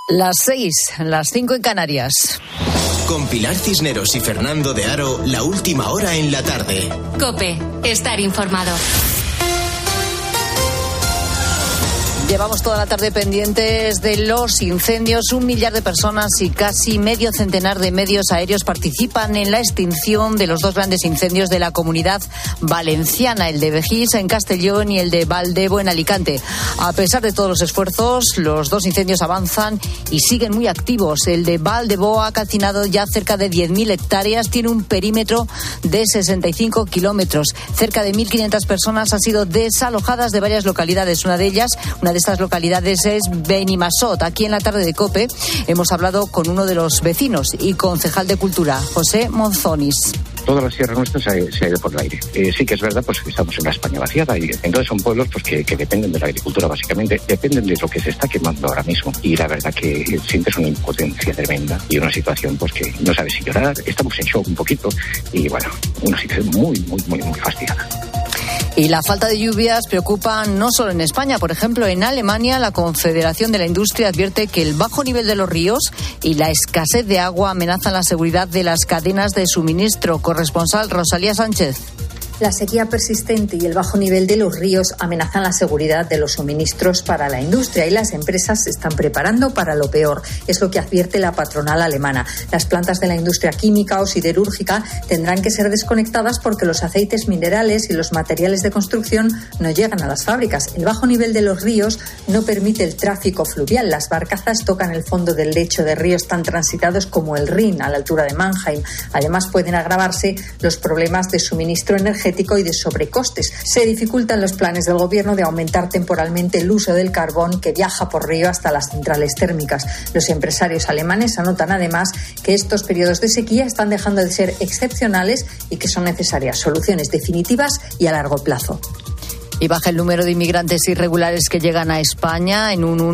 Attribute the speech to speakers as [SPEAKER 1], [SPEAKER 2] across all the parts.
[SPEAKER 1] Las 6, las 5 en Canarias.
[SPEAKER 2] Con Pilar Cisneros y Fernando de Aro, la última hora en la tarde.
[SPEAKER 3] COPE, estar informado.
[SPEAKER 1] Llevamos toda la tarde pendientes de los incendios. 1 millar de personas y casi medio centenar de medios aéreos participan en la extinción de los 2 grandes incendios de la Comunidad Valenciana, el de Begís en Castellón y el de Valdebo en Alicante. A pesar de todos los esfuerzos, los 2 incendios avanzan y siguen muy activos. El de Valdebo ha calcinado ya cerca de 10.000 hectáreas, tiene un perímetro de 65 kilómetros. Cerca de 1.500 personas han sido desalojadas de varias localidades. Una de estas localidades es Benimassot. Aquí en la tarde de COPE hemos hablado con uno de los vecinos y concejal de Cultura, José Monzonis.
[SPEAKER 4] Toda la sierra nuestra se ha ido por el aire. Sí que es verdad pues que estamos en una España vaciada y entonces son pueblos pues que dependen de la agricultura básicamente, dependen de lo que se está quemando ahora mismo y la verdad que sientes una impotencia tremenda y una situación pues que no sabes si llorar, estamos en shock un poquito y bueno, una situación muy fastidiada.
[SPEAKER 1] Y la falta de lluvias preocupa no solo en España. Por ejemplo, en Alemania, la Confederación de la Industria advierte que el bajo nivel de los ríos y la escasez de agua amenazan la seguridad de las cadenas de suministro. Corresponsal Rosalía Sánchez.
[SPEAKER 5] La sequía persistente y el bajo nivel de los ríos amenazan la seguridad de los suministros para la industria y las empresas se están preparando para lo peor. Es lo que advierte la patronal alemana. Las plantas de la industria química o siderúrgica tendrán que ser desconectadas porque los aceites minerales y los materiales de construcción no llegan a las fábricas. El bajo nivel de los ríos no permite el tráfico fluvial. Las barcazas tocan el fondo del lecho de ríos tan transitados como el Rin, a la altura de Mannheim. Además, pueden agravarse los problemas de suministro energético y de sobrecostes. Se dificultan los planes del gobierno de aumentar temporalmente el uso del carbón que viaja por río hasta las centrales térmicas. Los empresarios alemanes anotan además que estos periodos de sequía están dejando de ser excepcionales y que son necesarias soluciones definitivas y a largo plazo.
[SPEAKER 1] Y baja el número de inmigrantes irregulares que llegan a España en un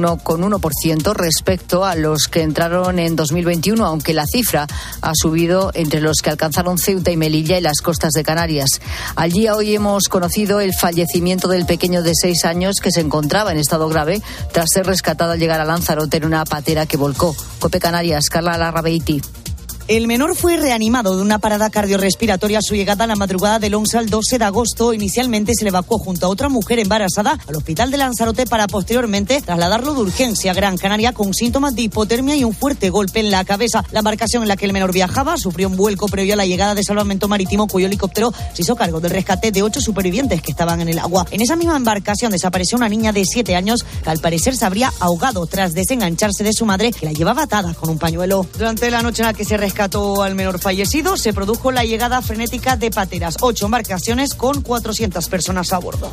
[SPEAKER 1] 1,1% respecto a los que entraron en 2021, aunque la cifra ha subido entre los que alcanzaron Ceuta y Melilla y las costas de Canarias. Allí hoy hemos conocido el fallecimiento del pequeño de 6 años que se encontraba en estado grave tras ser rescatado al llegar a Lanzarote en una patera que volcó. COPE Canarias, Carla Larrabeiti.
[SPEAKER 6] El menor fue reanimado de una parada cardiorrespiratoria a su llegada a la madrugada del 11 al 12 de agosto. Inicialmente se le evacuó junto a otra mujer embarazada al hospital de Lanzarote para posteriormente trasladarlo de urgencia a Gran Canaria con síntomas de hipotermia y un fuerte golpe en la cabeza. La embarcación en la que el menor viajaba sufrió un vuelco previo a la llegada de Salvamento Marítimo, cuyo helicóptero se hizo cargo del rescate de 8 supervivientes que estaban en el agua. En esa misma embarcación desapareció una niña de 7 años que al parecer se habría ahogado tras desengancharse de su madre, que la llevaba atada con un pañuelo. Durante la noche en la que se rescató al menor fallecido, se produjo la llegada frenética de pateras, 8 embarcaciones con 400 personas a bordo.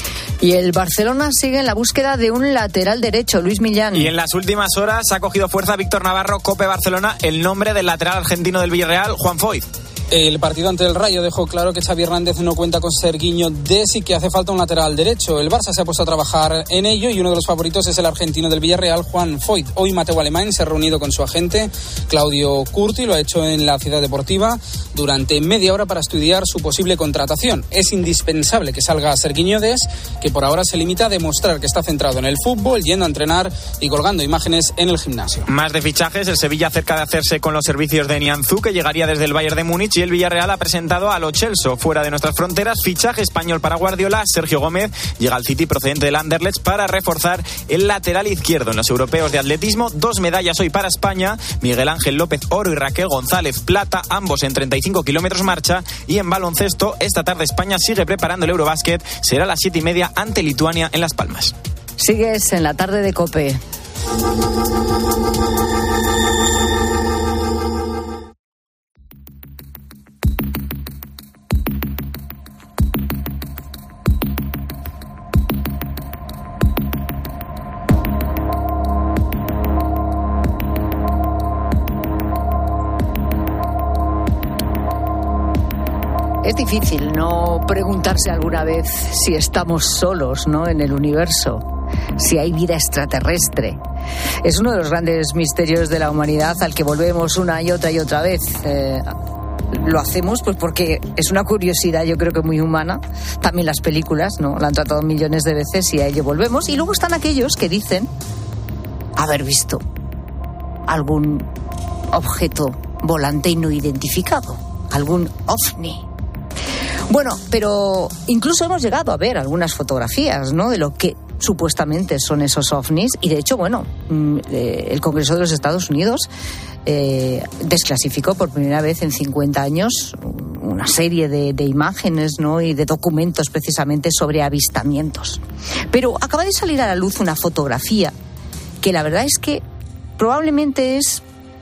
[SPEAKER 1] Y el Barcelona sigue en la búsqueda de un lateral derecho, Luis Millán.
[SPEAKER 7] Y en las últimas horas ha cogido fuerza Víctor Navarro, COPE Barcelona, el nombre del lateral argentino del Villarreal, Juan Foyth.
[SPEAKER 8] El partido ante el Rayo dejó claro que Xavi Hernández no cuenta con Sergiño Dest y que hace falta un lateral derecho. El Barça se ha puesto a trabajar en ello y uno de los favoritos es el argentino del Villarreal, Juan Foyth. Hoy Mateu Alemán se ha reunido con su agente, Claudio Curti, lo ha hecho en la Ciudad Deportiva durante media hora para estudiar su posible contratación. Es indispensable que salga Sergiño Dest, que por ahora se limita a demostrar que está centrado en el fútbol, yendo a entrenar y colgando imágenes en el gimnasio.
[SPEAKER 7] Más de fichajes, el Sevilla cerca de hacerse con los servicios de Nianzú, que llegaría desde el Bayern de Múnich, y el Villarreal ha presentado a Lo Celso fuera de nuestras fronteras. Fichaje español para Guardiola. Sergio Gómez llega al City procedente del Anderlecht para reforzar el lateral izquierdo. En los europeos de atletismo, 2 medallas hoy para España: Miguel Ángel López oro y Raquel González plata, ambos en 35 kilómetros marcha. Y en baloncesto, esta tarde España sigue preparando el Eurobásquet. Será a las 7:30 ante Lituania en Las Palmas.
[SPEAKER 1] Sigues en la tarde de COPE. Es difícil no preguntarse alguna vez si estamos solos, ¿no?, en el universo, si hay vida extraterrestre. Es uno de los grandes misterios de la humanidad al que volvemos una y otra vez. Lo hacemos pues porque es una curiosidad, yo creo que muy humana. También las películas, ¿no?, la han tratado millones de veces y a ello volvemos. Y luego están aquellos que dicen haber visto algún objeto volante no identificado, algún ovni. Bueno, pero incluso hemos llegado a ver algunas fotografías, ¿no?, de lo que supuestamente son esos ovnis. Y de hecho, bueno, el Congreso de los Estados Unidos desclasificó por primera vez en 50 años una serie de imágenes, ¿no?, y de documentos precisamente sobre avistamientos. Pero acaba de salir a la luz una fotografía que la verdad es que probablemente es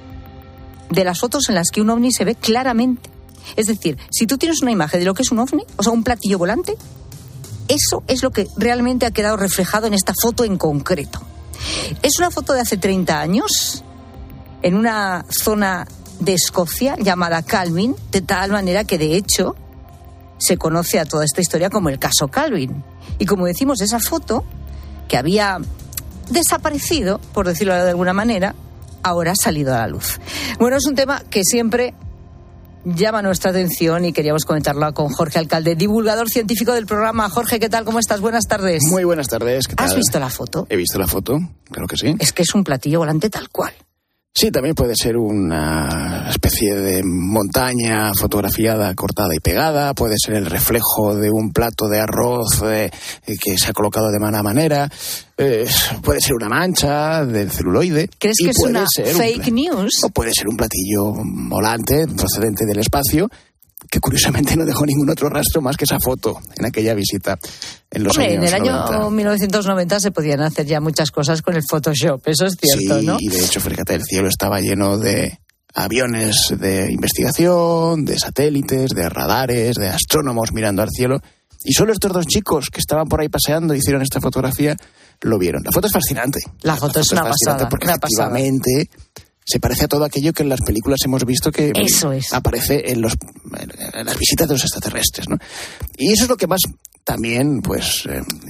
[SPEAKER 1] de las fotos en las que un ovni se ve claramente. Es decir, si tú tienes una imagen de lo que es un ovni, o sea, un platillo volante, eso es lo que realmente ha quedado reflejado en esta foto en concreto. Es una foto de hace 30 años, en una zona de Escocia llamada Calvin, de tal manera que, de hecho, se conoce a toda esta historia como el caso Calvin. Y como decimos, esa foto, que había desaparecido, por decirlo de alguna manera, ahora ha salido a la luz. Bueno, es un tema que siempre llama nuestra atención y queríamos comentarlo con Jorge Alcalde, divulgador científico del programa. Jorge, ¿qué tal? ¿Cómo estás? Buenas tardes.
[SPEAKER 9] Muy buenas tardes. ¿Qué tal?
[SPEAKER 1] ¿Has visto la foto?
[SPEAKER 9] He visto la foto, claro que sí.
[SPEAKER 1] Es que es un platillo volante tal cual.
[SPEAKER 9] Sí, también puede ser una especie de montaña fotografiada, cortada y pegada, puede ser el reflejo de un plato de arroz que se ha colocado de mala manera, puede ser una mancha del celuloide.
[SPEAKER 1] ¿Crees que es una fake news?
[SPEAKER 9] O puede ser un platillo volante procedente del espacio, que curiosamente no dejó ningún otro rastro más que esa foto en aquella visita en los años 90. En el año
[SPEAKER 1] 1990 se podían hacer ya muchas cosas con el Photoshop, eso es cierto,
[SPEAKER 9] sí,
[SPEAKER 1] ¿no?
[SPEAKER 9] Y de hecho, fíjate, el cielo estaba lleno de aviones de investigación, de satélites, de radares, de astrónomos mirando al cielo, y solo estos dos chicos que estaban por ahí paseando, hicieron esta fotografía, lo vieron. La foto es fascinante.
[SPEAKER 1] La foto es una pasada.
[SPEAKER 9] Porque efectivamente se parece a todo aquello que en las películas hemos visto que aparece en las visitas de los extraterrestres, ¿no? Y eso es lo que más también, pues,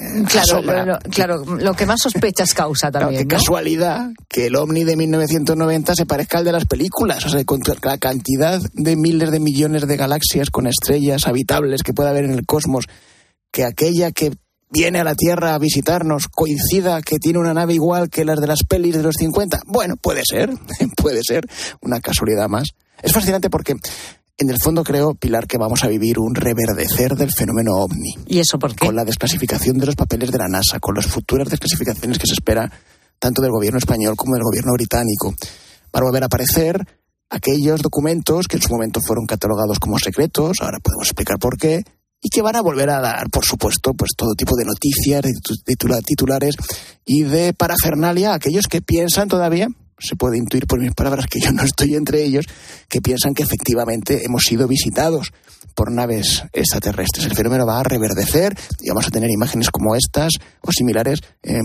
[SPEAKER 1] claro, lo que más sospechas causa también.
[SPEAKER 9] Claro, qué casualidad que el ovni de 1990 se parezca al de las películas. O sea, con la cantidad de miles de millones de galaxias con estrellas habitables que puede haber en el cosmos, que aquella que viene a la Tierra a visitarnos coincida que tiene una nave igual que las de las pelis de los 50. Bueno, puede ser una casualidad más. Es fascinante porque en el fondo creo, Pilar, que vamos a vivir un reverdecer del fenómeno ovni.
[SPEAKER 1] ¿Y eso por qué?
[SPEAKER 9] Con la desclasificación de los papeles de la NASA, con las futuras desclasificaciones que se espera tanto del gobierno español como del gobierno británico. Van a volver a aparecer aquellos documentos que en su momento fueron catalogados como secretos, ahora podemos explicar por qué, y que van a volver a dar, por supuesto, pues todo tipo de noticias, de titulares y de parafernalia a aquellos que piensan todavía, se puede intuir por mis palabras que yo no estoy entre ellos, que piensan que efectivamente hemos sido visitados por naves extraterrestres. El fenómeno va a reverdecer y vamos a tener imágenes como estas o similares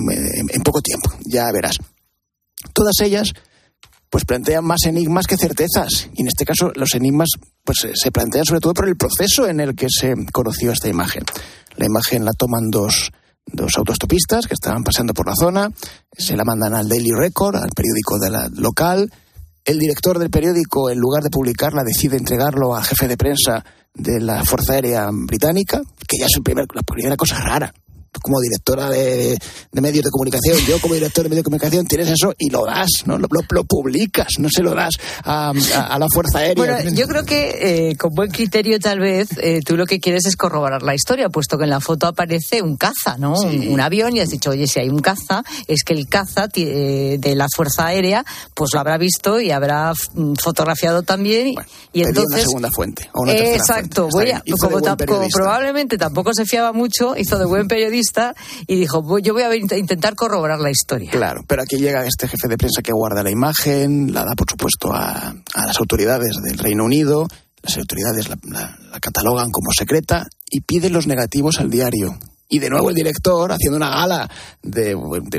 [SPEAKER 9] en poco tiempo, ya verás. Todas ellas pues plantean más enigmas que certezas, y en este caso los enigmas pues se plantean sobre todo por el proceso en el que se conoció esta imagen. La imagen la toman dos autostopistas que estaban paseando por la zona, se la mandan al Daily Record, al periódico de la local. El director del periódico, en lugar de publicarla, decide entregarlo al jefe de prensa de la Fuerza Aérea Británica, que ya es la primera cosa rara. Como directora de medios de comunicación, yo como director de medios de comunicación, tienes eso y lo das, ¿no? Lo publicas, no se lo das a la Fuerza Aérea.
[SPEAKER 1] Bueno, yo creo que con buen criterio tal vez tú lo que quieres es corroborar la historia, puesto que en la foto aparece un caza, ¿no? Sí. Un avión, y has dicho, oye, si hay un caza, es que el caza de la Fuerza Aérea pues lo habrá visto y habrá fotografiado también.
[SPEAKER 9] Bueno,
[SPEAKER 1] y entonces
[SPEAKER 9] una segunda fuente o una tercera
[SPEAKER 1] exacto,
[SPEAKER 9] fuente.
[SPEAKER 1] Como probablemente tampoco se fiaba mucho, hizo de buen periodista y dijo, yo voy a intentar corroborar la historia.
[SPEAKER 9] Claro, pero aquí llega este jefe de prensa que guarda la imagen, la da por supuesto a las autoridades del Reino Unido, las autoridades la catalogan como secreta y piden los negativos al diario. Y de nuevo el director, haciendo una gala de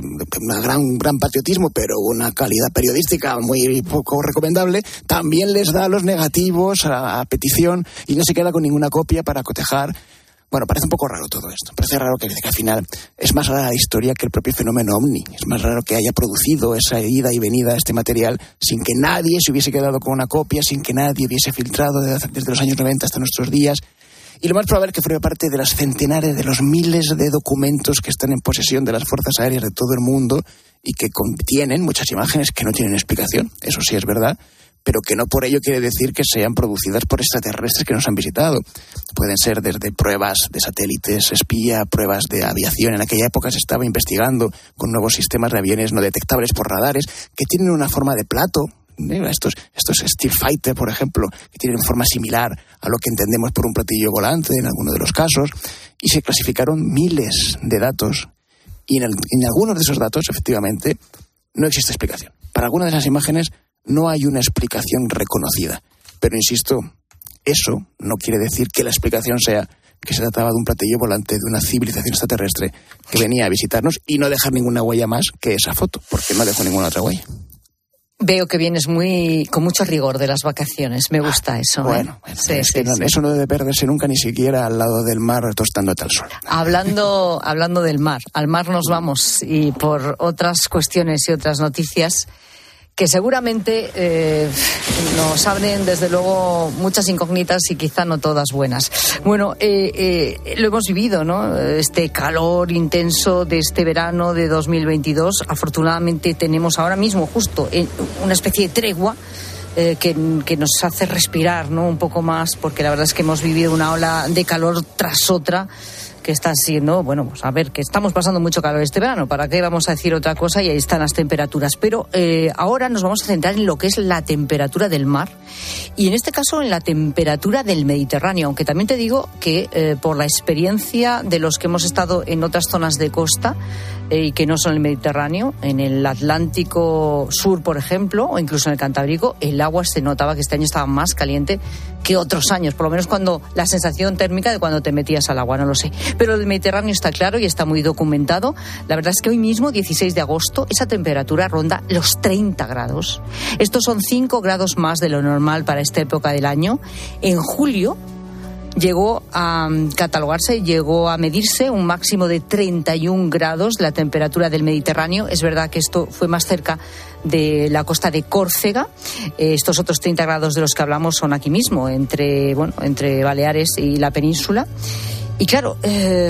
[SPEAKER 9] una gran patriotismo, pero una calidad periodística muy poco recomendable, también les da los negativos a petición y no se queda con ninguna copia para cotejar. Bueno, parece un poco raro todo esto. Parece raro que al final es más rara la historia que el propio fenómeno ovni. Es más raro que haya producido esa ida y venida a este material sin que nadie se hubiese quedado con una copia, sin que nadie hubiese filtrado desde los años 90 hasta nuestros días. Y lo más probable es que forme parte de las centenares, de los miles de documentos que están en posesión de las fuerzas aéreas de todo el mundo y que contienen muchas imágenes que no tienen explicación. Eso sí es verdad, pero que no por ello quiere decir que sean producidas por extraterrestres que nos han visitado. Pueden ser desde pruebas de satélites espía, pruebas de aviación. En aquella época se estaba investigando con nuevos sistemas de aviones no detectables por radares que tienen una forma de plato. Estos Steel Fighter, por ejemplo, que tienen forma similar a lo que entendemos por un platillo volante en algunos de los casos, y se clasificaron miles de datos, y en algunos de esos datos, efectivamente, no existe explicación. Para algunas de esas imágenes no hay una explicación reconocida, pero insisto, eso no quiere decir que la explicación sea que se trataba de un platillo volante de una civilización extraterrestre que venía a visitarnos y no dejar ninguna huella más que esa foto, porque no dejó ninguna otra huella.
[SPEAKER 1] Veo que vienes con mucho rigor de las vacaciones. Me gusta eso.
[SPEAKER 9] Bueno, sí, eso no debe perderse nunca, ni siquiera al lado del mar tostándote al sol.
[SPEAKER 1] Hablando del mar, al mar nos vamos, y por otras cuestiones y otras noticias que seguramente nos abren, desde luego, muchas incógnitas y quizá no todas buenas. Bueno, lo hemos vivido, ¿no? Este calor intenso de este verano de 2022. Afortunadamente tenemos ahora mismo justo una especie de tregua que nos hace respirar, ¿no? Un poco más, porque la verdad es que hemos vivido una ola de calor tras otra, que está siendo, bueno, pues a ver, que estamos pasando mucho calor este verano, ¿para qué vamos a decir otra cosa? Y ahí están las temperaturas. Pero ahora nos vamos a centrar en lo que es la temperatura del mar, y en este caso en la temperatura del Mediterráneo, aunque también te digo que por la experiencia de los que hemos estado en otras zonas de costa y que no son el Mediterráneo, en el Atlántico Sur, por ejemplo, o incluso en el Cantábrico, el agua se notaba que este año estaba más caliente que otros años, por lo menos cuando la sensación térmica de cuando te metías al agua, no lo sé. Pero el Mediterráneo está claro y está muy documentado. La verdad es que hoy mismo, 16 de agosto, esa temperatura ronda los 30 grados. Estos son 5 grados más de lo normal para esta época del año. En julio llegó a catalogarse, llegó a medirse un máximo de 31 grados la temperatura del Mediterráneo. Es verdad que esto fue más cerca de la costa de Córcega. Estos otros 30 grados de los que hablamos son aquí mismo, entre Baleares y la península. Y claro,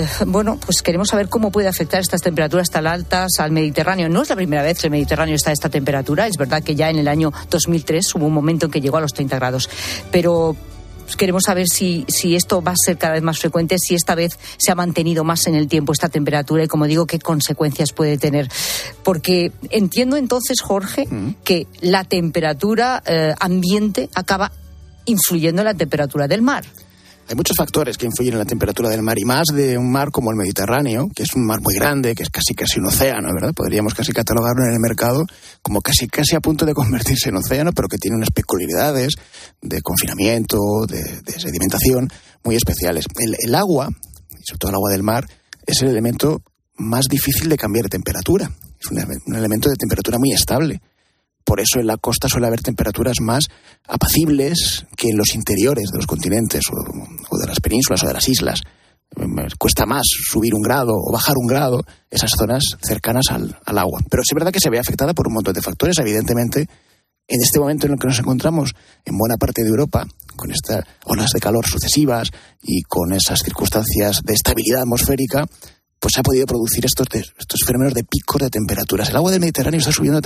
[SPEAKER 1] pues queremos saber cómo puede afectar estas temperaturas tan altas al Mediterráneo. No es la primera vez que el Mediterráneo está a esta temperatura. Es verdad que ya en el año 2003 hubo un momento en que llegó a los 30 grados. Pero queremos saber si esto va a ser cada vez más frecuente, si esta vez se ha mantenido más en el tiempo esta temperatura y, como digo, qué consecuencias puede tener. Porque entiendo entonces, Jorge, que la temperatura ambiente acaba influyendo en la temperatura del mar.
[SPEAKER 9] Hay muchos factores que influyen en la temperatura del mar, y más de un mar como el Mediterráneo, que es un mar muy grande, que es casi un océano, ¿verdad? Podríamos casi catalogarlo en el mercado como casi a punto de convertirse en océano, pero que tiene unas peculiaridades de confinamiento, de sedimentación muy especiales. El agua, y sobre todo el agua del mar, es el elemento más difícil de cambiar de temperatura. Es un elemento de temperatura muy estable. Por eso en la costa suele haber temperaturas más apacibles que en los interiores de los continentes o de las penínsulas o de las islas. Cuesta más subir un grado o bajar un grado esas zonas cercanas al agua. Pero sí es verdad que se ve afectada por un montón de factores. Evidentemente, en este momento en el que nos encontramos en buena parte de Europa, con estas olas de calor sucesivas y con esas circunstancias de estabilidad atmosférica, pues se ha podido producir estos fenómenos de picos de temperaturas. El agua del Mediterráneo está subiendo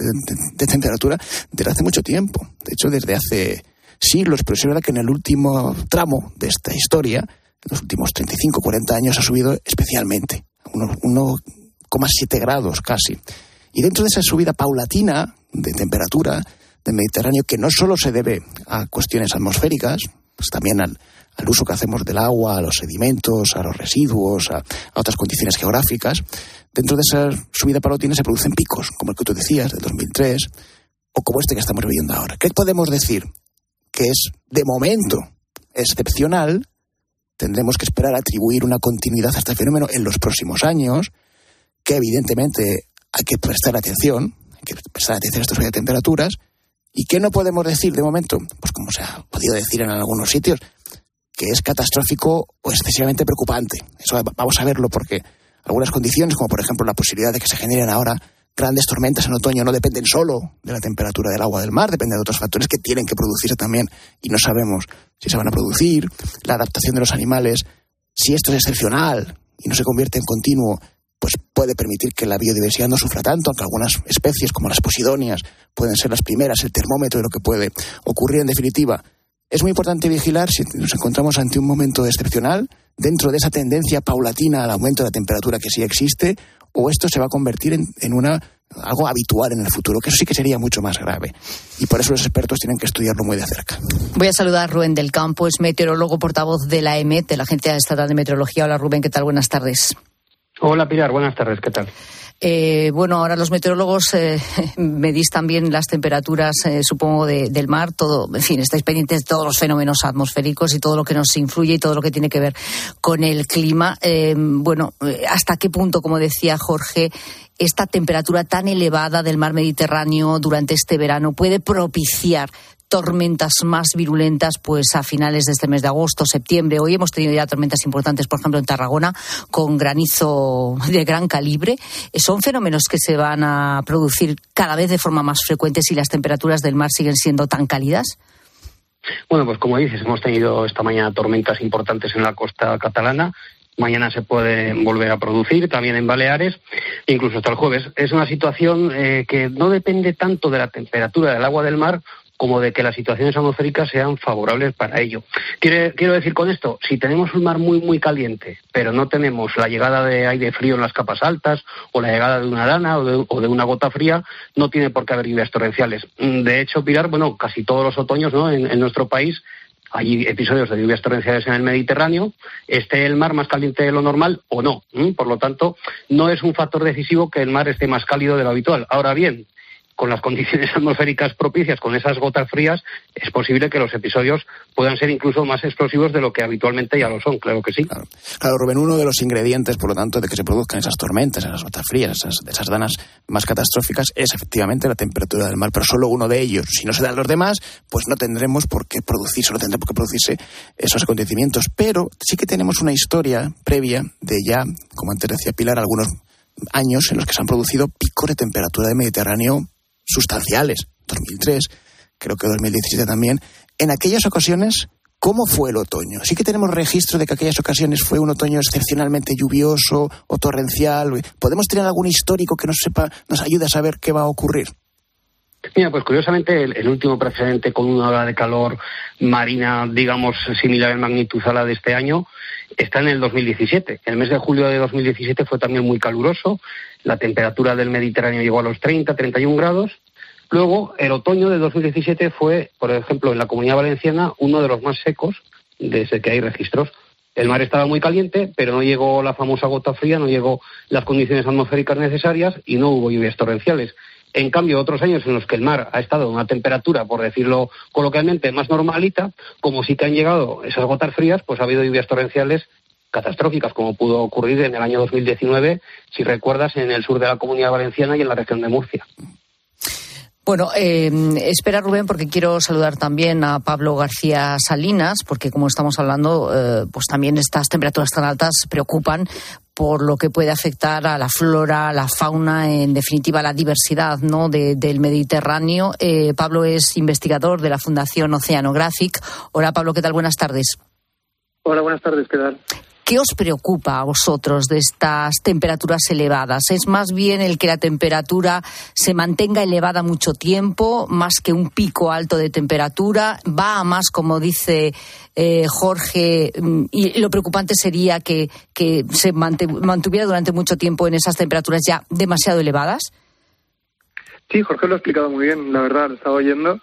[SPEAKER 9] de temperatura desde hace mucho tiempo. De hecho, desde hace siglos, pero es verdad que en el último tramo de esta historia, en los últimos 35, 40 años, ha subido especialmente, 1,7 grados casi. Y dentro de esa subida paulatina de temperatura del Mediterráneo, que no solo se debe a cuestiones atmosféricas, pues también al uso que hacemos del agua, a los sedimentos, a los residuos, a otras condiciones geográficas. Dentro de esa subida paulatina se producen picos, como el que tú decías, del 2003, o como este que estamos viviendo ahora. ¿Qué podemos decir? Que es, de momento, excepcional. Tendremos que esperar a atribuir una continuidad a este fenómeno en los próximos años, que evidentemente hay que prestar atención a esta subida de temperaturas. ¿Y qué no podemos decir de momento? Pues como se ha podido decir en algunos sitios, que es catastrófico o excesivamente preocupante. Eso vamos a verlo, porque algunas condiciones, como por ejemplo la posibilidad de que se generen ahora grandes tormentas en otoño no dependen solo de la temperatura del agua del mar, dependen de otros factores que tienen que producirse también y no sabemos si se van a producir, la adaptación de los animales. Si esto es excepcional y no se convierte en continuo, pues puede permitir que la biodiversidad no sufra tanto, aunque algunas especies como las posidonias pueden ser las primeras, el termómetro de lo que puede ocurrir. En definitiva, es muy importante vigilar si nos encontramos ante un momento excepcional dentro de esa tendencia paulatina al aumento de la temperatura que sí existe, o esto se va a convertir en algo habitual en el futuro, que eso sí que sería mucho más grave. Y por eso los expertos tienen que estudiarlo muy de cerca.
[SPEAKER 1] Voy a saludar a Rubén del Campo, es meteorólogo, portavoz de la EMET, de la Agencia Estatal de Meteorología. Hola Rubén, ¿qué tal? Buenas tardes.
[SPEAKER 10] Hola Pilar, buenas tardes, ¿qué tal?
[SPEAKER 1] Bueno, ahora los meteorólogos medís también las temperaturas, supongo, del mar, todo, en fin, estáis pendientes de todos los fenómenos atmosféricos y todo lo que nos influye y todo lo que tiene que ver con el clima. ¿Hasta qué punto, como decía Jorge, esta temperatura tan elevada del mar Mediterráneo durante este verano puede propiciar tormentas más virulentas pues a finales de este mes de agosto, septiembre? Hoy hemos tenido ya tormentas importantes, por ejemplo, en Tarragona, con granizo de gran calibre. ¿Son fenómenos que se van a producir cada vez de forma más frecuente si las temperaturas del mar siguen siendo tan cálidas?
[SPEAKER 10] Bueno, pues como dices, hemos tenido esta mañana tormentas importantes en la costa catalana. Mañana se puede volver a producir, también en Baleares, incluso hasta el jueves. Es una situación que no depende tanto de la temperatura del agua del mar como de que las situaciones atmosféricas sean favorables para ello. Quiero decir con esto, si tenemos un mar muy, muy caliente, pero no tenemos la llegada de aire frío en las capas altas, o la llegada de una lana o de una gota fría, no tiene por qué haber lluvias torrenciales. De hecho, Pilar, casi todos los otoños, ¿no?, en nuestro país hay episodios de lluvias torrenciales en el Mediterráneo, esté el mar más caliente de lo normal o no. Por lo tanto, no es un factor decisivo que el mar esté más cálido de lo habitual. Ahora bien, con las condiciones atmosféricas propicias, con esas gotas frías, es posible que los episodios puedan ser incluso más explosivos de lo que habitualmente ya lo son, claro que sí.
[SPEAKER 9] Claro, Rubén, uno de los ingredientes, por lo tanto, de que se produzcan esas tormentas, esas gotas frías, esas danas más catastróficas, es efectivamente la temperatura del mar, pero solo uno de ellos. Si no se dan los demás, pues no tendremos por qué producirse esos acontecimientos. Pero sí que tenemos una historia previa de ya, como antes decía Pilar, algunos años en los que se han producido picos de temperatura del Mediterráneo sustanciales. 2003, creo que 2017 también. En aquellas ocasiones, ¿cómo fue el otoño? Sí que tenemos registro de que aquellas ocasiones fue un otoño excepcionalmente lluvioso o torrencial. ¿Podemos tener algún histórico que nos ayude a saber qué va a ocurrir?
[SPEAKER 10] Mira, pues curiosamente el último precedente con una ola de calor marina, digamos, similar en magnitud a la de este año, está en el 2017. El mes de julio de 2017 fue también muy caluroso. La temperatura del Mediterráneo llegó a los 31 grados. Luego, el otoño de 2017 fue, por ejemplo, en la Comunidad Valenciana, uno de los más secos desde que hay registros. El mar estaba muy caliente, pero no llegó la famosa gota fría, no llegó las condiciones atmosféricas necesarias y no hubo lluvias torrenciales. En cambio, otros años en los que el mar ha estado a una temperatura, por decirlo coloquialmente, más normalita, como sí que han llegado esas gotas frías, pues ha habido lluvias torrenciales catastróficas, como pudo ocurrir en el año 2019, si recuerdas, en el sur de la Comunidad Valenciana y en la región de Murcia.
[SPEAKER 1] Bueno, espera Rubén, porque quiero saludar también a Pablo García Salinas, porque como estamos hablando, pues también estas temperaturas tan altas preocupan por lo que puede afectar a la flora, a la fauna, en definitiva a la diversidad, ¿no?, del Mediterráneo. Pablo es investigador de la Fundación Oceanographic. Hola Pablo, ¿qué tal? Buenas tardes.
[SPEAKER 11] Hola, buenas tardes, ¿qué tal?
[SPEAKER 1] ¿Qué os preocupa a vosotros de estas temperaturas elevadas? ¿Es más bien el que la temperatura se mantenga elevada mucho tiempo, más que un pico alto de temperatura? ¿Va a más, como dice Jorge, y lo preocupante sería que se mantuviera durante mucho tiempo en esas temperaturas ya demasiado elevadas?
[SPEAKER 11] Sí, Jorge lo ha explicado muy bien, la verdad, lo estaba oyendo.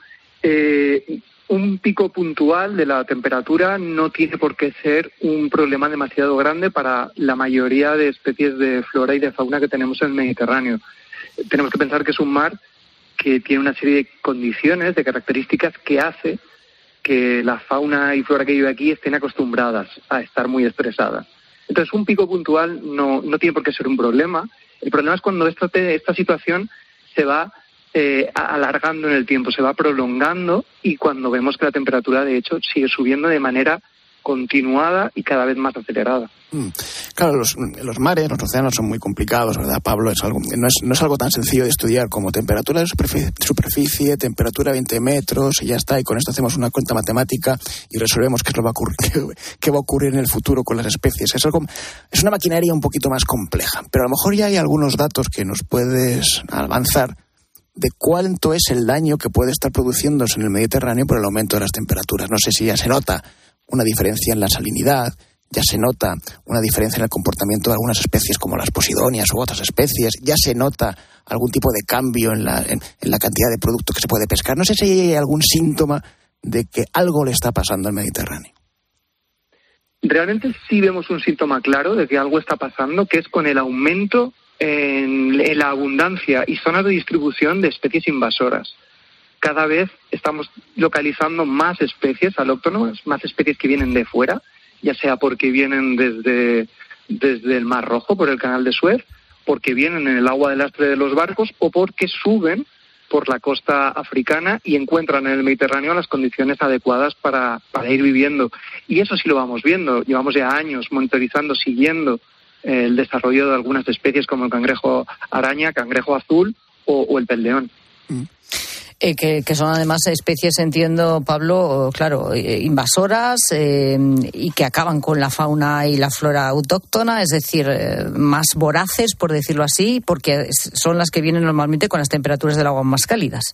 [SPEAKER 11] Un pico puntual de la temperatura no tiene por qué ser un problema demasiado grande para la mayoría de especies de flora y de fauna que tenemos en el Mediterráneo. Tenemos que pensar que es un mar que tiene una serie de condiciones, de características que hace que la fauna y flora que vive aquí estén acostumbradas a estar muy estresadas. Entonces, un pico puntual no tiene por qué ser un problema. El problema es cuando esta situación se va alargando en el tiempo, se va prolongando, y cuando vemos que la temperatura de hecho sigue subiendo de manera continuada y cada vez más acelerada.
[SPEAKER 9] Claro, los mares, los océanos son muy complicados, ¿verdad, Pablo? No es algo tan sencillo de estudiar como temperatura de superficie, temperatura 20 metros y ya está. Y con esto hacemos una cuenta matemática y resolvemos qué va a ocurrir en el futuro con las especies. Es una maquinaria un poquito más compleja. Pero a lo mejor ya hay algunos datos que nos puedes avanzar de cuánto es el daño que puede estar produciéndose en el Mediterráneo por el aumento de las temperaturas. No sé si ya se nota una diferencia en la salinidad, ya se nota una diferencia en el comportamiento de algunas especies como las posidonias u otras especies, ya se nota algún tipo de cambio en la cantidad de producto que se puede pescar. No sé si hay algún síntoma de que algo le está pasando al Mediterráneo.
[SPEAKER 11] Realmente sí vemos un síntoma claro de que algo está pasando, que es con el aumento en la abundancia y zonas de distribución de especies invasoras. Cada vez estamos localizando más especies alóctonas, más especies que vienen de fuera, ya sea porque vienen desde el Mar Rojo, por el Canal de Suez, porque vienen en el agua de lastre de los barcos o porque suben por la costa africana y encuentran en el Mediterráneo las condiciones adecuadas para ir viviendo. Y eso sí lo vamos viendo. Llevamos ya años monitorizando, siguiendo el desarrollo de algunas especies como el cangrejo araña, cangrejo azul o el pez león.
[SPEAKER 1] Que son además especies, entiendo, Pablo, claro, invasoras y que acaban con la fauna y la flora autóctona, es decir, más voraces, por decirlo así, porque son las que vienen normalmente con las temperaturas del agua más cálidas.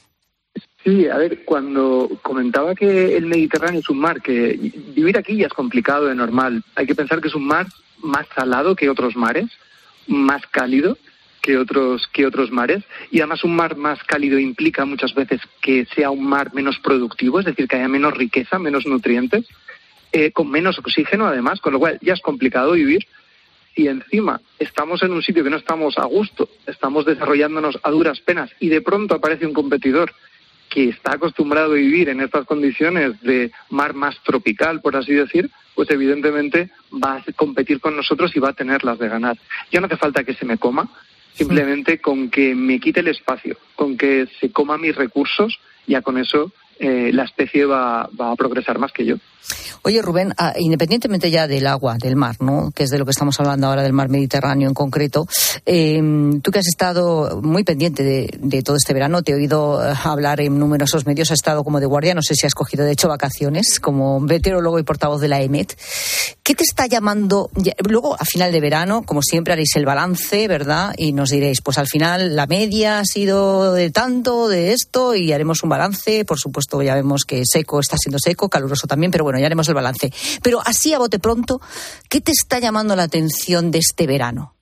[SPEAKER 11] Sí, a ver, cuando comentaba que el Mediterráneo es un mar que vivir aquí ya es complicado de normal, hay que pensar que es un mar más salado que otros mares, más cálido que otros mares, y además un mar más cálido implica muchas veces que sea un mar menos productivo, es decir, que haya menos riqueza, menos nutrientes, con menos oxígeno además, con lo cual ya es complicado vivir. Y encima estamos en un sitio que no estamos a gusto, estamos desarrollándonos a duras penas y de pronto aparece un competidor que está acostumbrado a vivir en estas condiciones de mar más tropical, por así decir, pues evidentemente va a competir con nosotros y va a tener las de ganar. Ya no hace falta que se me coma, simplemente con que me quite el espacio, con que se coma mis recursos, ya con eso la especie va a progresar más que yo.
[SPEAKER 1] Oye, Rubén, independientemente ya del agua, del mar, ¿no?, que es de lo que estamos hablando ahora, del mar Mediterráneo en concreto, tú que has estado muy pendiente de todo este verano, te he oído hablar en numerosos medios, has estado como de guardia, no sé si has cogido de hecho vacaciones como meteorólogo y portavoz de la EMET. ¿Qué te está llamando? Luego, a final de verano, como siempre, haréis el balance, ¿verdad? Y nos diréis, pues al final la media ha sido de tanto, de esto, y haremos un balance. Por supuesto, ya vemos que seco está siendo seco, caluroso también, pero bueno, ya haremos el balance. Pero así a bote pronto, ¿qué te está llamando la atención de este verano?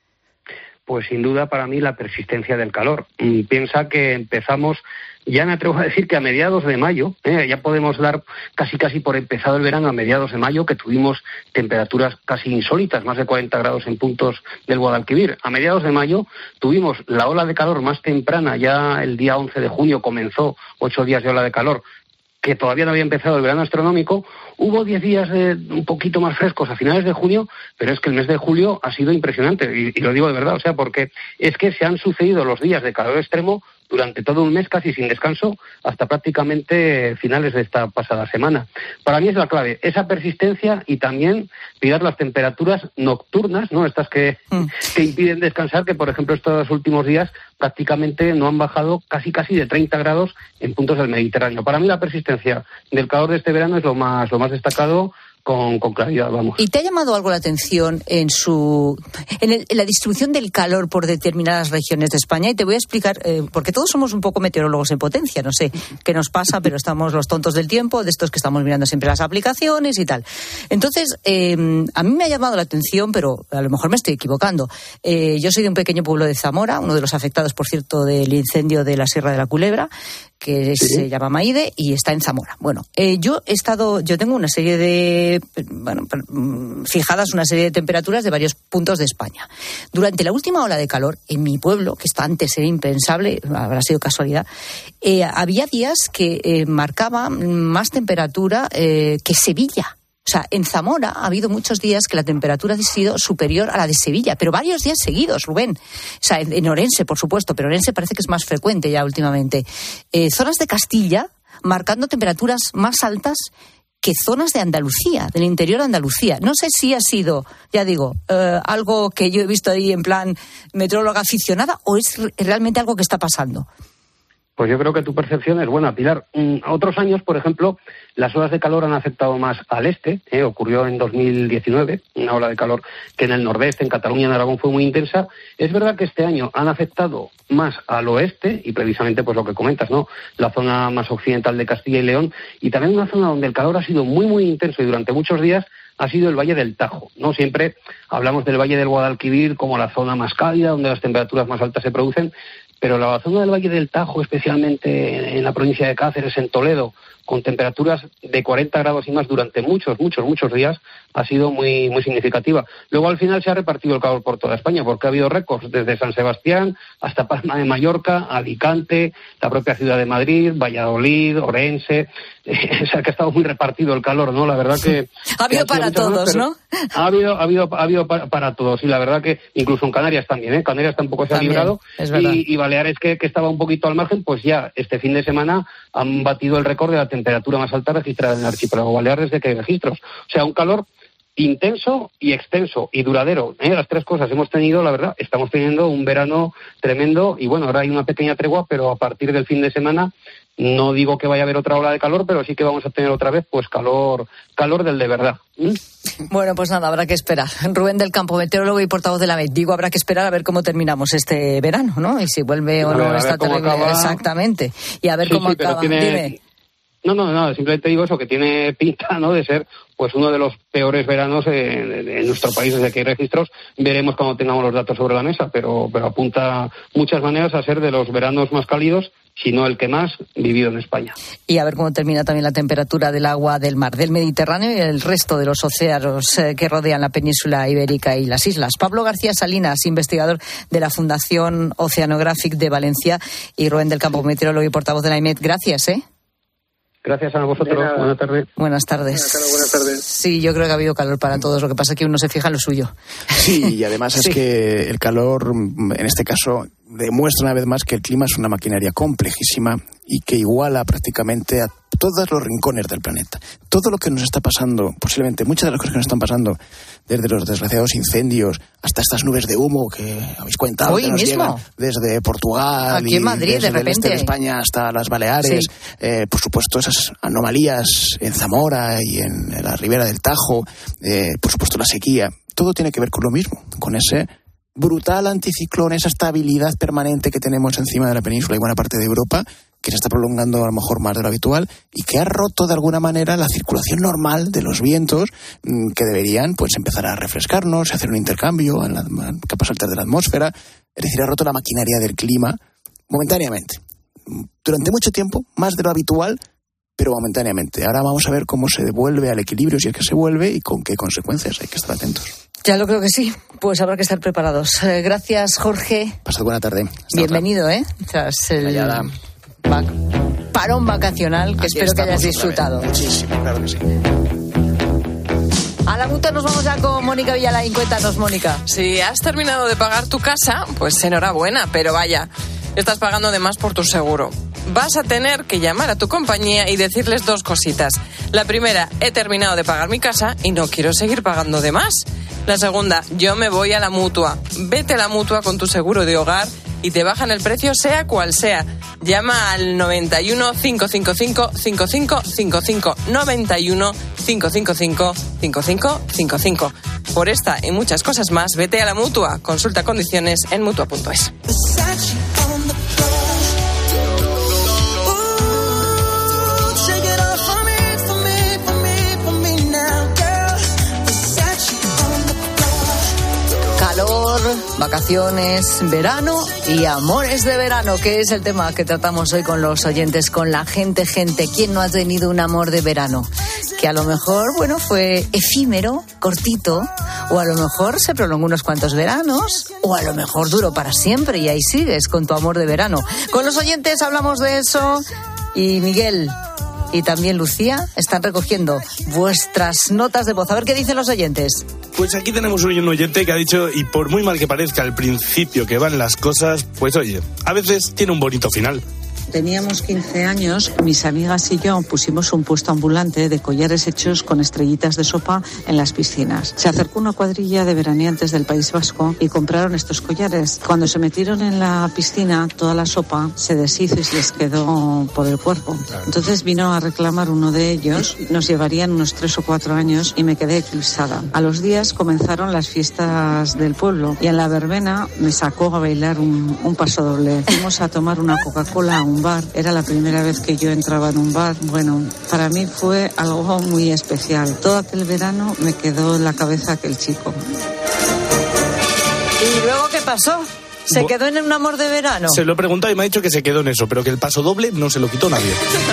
[SPEAKER 10] Pues sin duda para mí la persistencia del calor. Piensa que empezamos, ya me atrevo a decir que a mediados de mayo, ya podemos dar casi por empezado el verano a mediados de mayo, que tuvimos temperaturas casi insólitas, más de 40 grados en puntos del Guadalquivir. A mediados de mayo tuvimos la ola de calor más temprana, ya el día 11 de junio comenzó 8 días de ola de calor, que todavía no había empezado el verano astronómico. Hubo 10 días un poquito más frescos a finales de junio, pero es que el mes de julio ha sido impresionante, y lo digo de verdad, o sea, porque es que se han sucedido los días de calor extremo durante todo un mes casi sin descanso hasta prácticamente finales de esta pasada semana. Para mí es la clave, esa persistencia y también cuidar las temperaturas nocturnas, ¿no?, estas que impiden descansar, que por ejemplo estos últimos días prácticamente no han bajado casi de 30 grados en puntos del Mediterráneo. Para mí la persistencia del calor de este verano es lo más destacado, con claridad, vamos.
[SPEAKER 1] ¿Y te ha llamado algo la atención en la distribución del calor por determinadas regiones de España? Y te voy a explicar, porque todos somos un poco meteorólogos en potencia, no sé qué nos pasa, pero estamos los tontos del tiempo, de estos que estamos mirando siempre las aplicaciones y tal. Entonces, a mí me ha llamado la atención, pero a lo mejor me estoy equivocando. Yo soy de un pequeño pueblo de Zamora, uno de los afectados, por cierto, del incendio de la Sierra de la Culebra, que se llama Maide y está en Zamora. Bueno, yo tengo una serie de, fijadas una serie de temperaturas de varios puntos de España. Durante la última ola de calor, en mi pueblo, que esto antes era impensable, habrá sido casualidad, había días que marcaba más temperatura que Sevilla. O sea, en Zamora ha habido muchos días que la temperatura ha sido superior a la de Sevilla, pero varios días seguidos, Rubén. O sea, en Orense, por supuesto, pero Orense parece que es más frecuente ya últimamente. Zonas de Castilla marcando temperaturas más altas que zonas de Andalucía, del interior de Andalucía. No sé si ha sido, ya digo, algo que yo he visto ahí en plan meteoróloga aficionada o es realmente algo que está pasando.
[SPEAKER 10] Pues yo creo que tu percepción es buena, Pilar. Otros años, por ejemplo, las olas de calor han afectado más al este. Ocurrió en 2019 una ola de calor que en el nordeste, en Cataluña, en Aragón, fue muy intensa. Es verdad que este año han afectado más al oeste y precisamente pues lo que comentas, ¿no? La zona más occidental de Castilla y León y también una zona donde el calor ha sido muy, muy intenso y durante muchos días ha sido el Valle del Tajo, ¿no? Siempre hablamos del Valle del Guadalquivir como la zona más cálida, donde las temperaturas más altas se producen, pero la zona del Valle del Tajo, especialmente en la provincia de Cáceres, en Toledo, con temperaturas de 40 grados y más durante muchos días, ha sido muy, muy significativa. Luego, al final, se ha repartido el calor por toda España, porque ha habido récords desde San Sebastián hasta Palma de Mallorca, Alicante, la propia ciudad de Madrid, Valladolid, Orense. O sea, que ha estado muy repartido el calor, ¿no? La verdad que...
[SPEAKER 1] Ha habido para todos, ¿no?
[SPEAKER 10] Ha habido para todos, y la verdad que incluso en Canarias también, ¿eh? Canarias tampoco se ha librado. Y Baleares, que estaba un poquito al margen, pues ya este fin de semana han batido el récord de la temperatura más alta registrada en el archipiélago balear desde que hay registros. O sea, un calor intenso y extenso y duradero. Las tres cosas hemos tenido, la verdad, estamos teniendo un verano tremendo y bueno, ahora hay una pequeña tregua, pero a partir del fin de semana no digo que vaya a haber otra ola de calor, pero sí que vamos a tener otra vez pues calor del de verdad.
[SPEAKER 1] Bueno, pues nada, habrá que esperar. Rubén del Campo, meteorólogo y portavoz de la MET. Digo, habrá que esperar a ver cómo terminamos este verano, ¿no? Y si vuelve o no esta terrible. Exactamente. Y a ver cómo acaba. Dime.
[SPEAKER 10] No, simplemente digo eso, que tiene pinta, ¿no?, de ser pues uno de los peores veranos en nuestro país desde que hay registros. Veremos cuando tengamos los datos sobre la mesa, pero apunta muchas maneras a ser de los veranos más cálidos, si no el que más vivido en España.
[SPEAKER 1] Y a ver cómo termina también la temperatura del agua del mar, del Mediterráneo y el resto de los océanos que rodean la península ibérica y las islas. Pablo García Salinas, investigador de la Fundación Oceanographic de Valencia, y Rubén del Campo, meteorólogo y portavoz de la IMET. Gracias,
[SPEAKER 10] Gracias a vosotros. Buenas tardes.
[SPEAKER 1] Buenas tardes. Sí, yo creo que ha habido calor para todos. Lo que pasa es que uno se fija en lo suyo.
[SPEAKER 9] Sí, y además es que el calor, en este caso, demuestra una vez más que el clima es una maquinaria complejísima y que iguala prácticamente a todos los rincones del planeta. Todo lo que nos está pasando, posiblemente muchas de las cosas que nos están pasando, desde los desgraciados incendios hasta estas nubes de humo que habéis contado,
[SPEAKER 1] hoy
[SPEAKER 9] que nos
[SPEAKER 1] mismo
[SPEAKER 9] llegan desde Portugal,
[SPEAKER 1] aquí en Madrid,
[SPEAKER 9] desde
[SPEAKER 1] de repente,
[SPEAKER 9] el este de España hasta las Baleares, sí. Por supuesto esas anomalías en Zamora y en la ribera del Tajo, por supuesto la sequía, todo tiene que ver con lo mismo, con ese brutal anticiclón, esa estabilidad permanente que tenemos encima de la península y buena parte de Europa, que se está prolongando a lo mejor más de lo habitual y que ha roto de alguna manera la circulación normal de los vientos que deberían pues empezar a refrescarnos, hacer un intercambio en las capas altas de la atmósfera. Es decir, ha roto la maquinaria del clima momentáneamente. Durante mucho tiempo, más de lo habitual, pero momentáneamente. Ahora vamos a ver cómo se devuelve al equilibrio, si es que se vuelve, y con qué consecuencias. Hay que estar atentos.
[SPEAKER 1] Ya lo creo que sí. Pues habrá que estar preparados. Gracias, Jorge.
[SPEAKER 9] Pasad buena tarde.
[SPEAKER 1] Bienvenido, tras el parón vacacional, que espero que hayas disfrutado.
[SPEAKER 9] Muchísimo, claro que sí.
[SPEAKER 1] A la mutua nos vamos ya con Mónica Villalain. Cuéntanos, Mónica.
[SPEAKER 12] Si has terminado de pagar tu casa, pues enhorabuena, pero vaya, estás pagando de más por tu seguro. Vas a tener que llamar a tu compañía y decirles dos cositas. La primera, he terminado de pagar mi casa y no quiero seguir pagando de más. La segunda, yo me voy a la mutua. Vete a la mutua con tu seguro de hogar y te bajan el precio sea cual sea. Llama al 91 555 5555 91 555 5555. Por esta y muchas cosas más, vete a la mutua. Consulta condiciones en mutua.es.
[SPEAKER 1] Calor, vacaciones, verano y amores de verano, que es el tema que tratamos hoy con los oyentes, con la gente. ¿Quién no ha tenido un amor de verano? Que a lo mejor, fue efímero, cortito, o a lo mejor se prolongó unos cuantos veranos, o a lo mejor duró para siempre y ahí sigues con tu amor de verano. Con los oyentes hablamos de eso y Miguel y también Lucía están recogiendo vuestras notas de voz. A ver qué dicen los oyentes.
[SPEAKER 13] Pues aquí tenemos un oyente que ha dicho, y por muy mal que parezca al principio que van las cosas, pues oye, a veces tiene un bonito final.
[SPEAKER 14] teníamos 15 años, mis amigas y yo pusimos un puesto ambulante de collares hechos con estrellitas de sopa en las piscinas. Se acercó una cuadrilla de veraneantes del País Vasco y compraron estos collares. Cuando se metieron en la piscina, toda la sopa se deshizo y se les quedó por el cuerpo. Entonces vino a reclamar uno de ellos. Nos llevarían unos 3 o 4 años y me quedé eclipsada. A los días comenzaron las fiestas del pueblo y en la verbena me sacó a bailar un pasodoble. Fuimos a tomar una Coca-Cola a un bar. Era la primera vez que yo entraba en un bar. Bueno, para mí fue algo muy especial. Todo aquel verano me quedó en la cabeza aquel chico.
[SPEAKER 1] ¿Y luego qué pasó? ¿Se quedó en un amor de verano?
[SPEAKER 13] Se lo he preguntado y me ha dicho que se quedó en eso, pero que el pasodoble no se lo quitó nadie.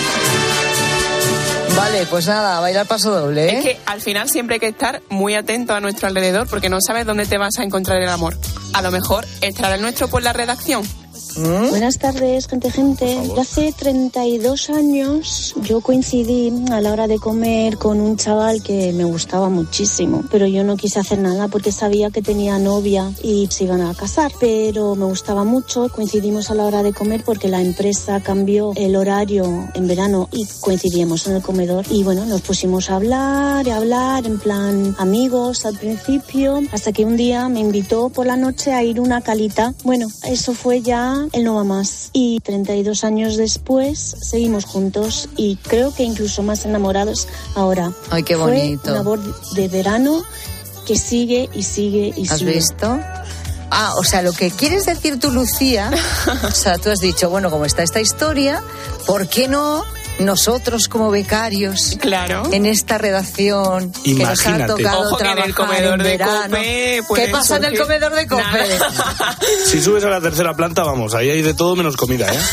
[SPEAKER 1] Vale, pues nada, a bailar pasodoble, ¿eh?
[SPEAKER 15] Es que al final siempre hay que estar muy atento a nuestro alrededor porque no sabes dónde te vas a encontrar el amor. A lo mejor estará el nuestro por la redacción.
[SPEAKER 16] Buenas tardes, gente. Hace 32 años yo coincidí a la hora de comer con un chaval que me gustaba muchísimo, pero yo no quise hacer nada porque sabía que tenía novia y se iban a casar, pero me gustaba mucho. Coincidimos a la hora de comer porque la empresa cambió el horario en verano y coincidíamos en el comedor y bueno, nos pusimos a hablar en plan amigos al principio, hasta que un día me invitó por la noche a ir a una calita. Bueno, eso fue ya el no va más. Y 32 años después seguimos juntos y creo que incluso más enamorados ahora.
[SPEAKER 1] Ay, qué bonito.
[SPEAKER 16] Fue un amor de verano que sigue y sigue y sigue.
[SPEAKER 1] ¿Has visto? Ah, o sea, lo que quieres decir tú, Lucía, o sea, tú has dicho, bueno, como está esta historia, ¿por qué no nosotros como becarios,
[SPEAKER 15] claro,
[SPEAKER 1] en esta redacción que nos ha tocado
[SPEAKER 15] Ojo,
[SPEAKER 1] trabajar
[SPEAKER 15] en el comedor
[SPEAKER 1] en verano?
[SPEAKER 15] de Cope,
[SPEAKER 1] ¿Qué pasa en el comedor de Cope?
[SPEAKER 13] Si subes a la tercera planta, vamos, ahí hay de todo menos comida, ¿eh?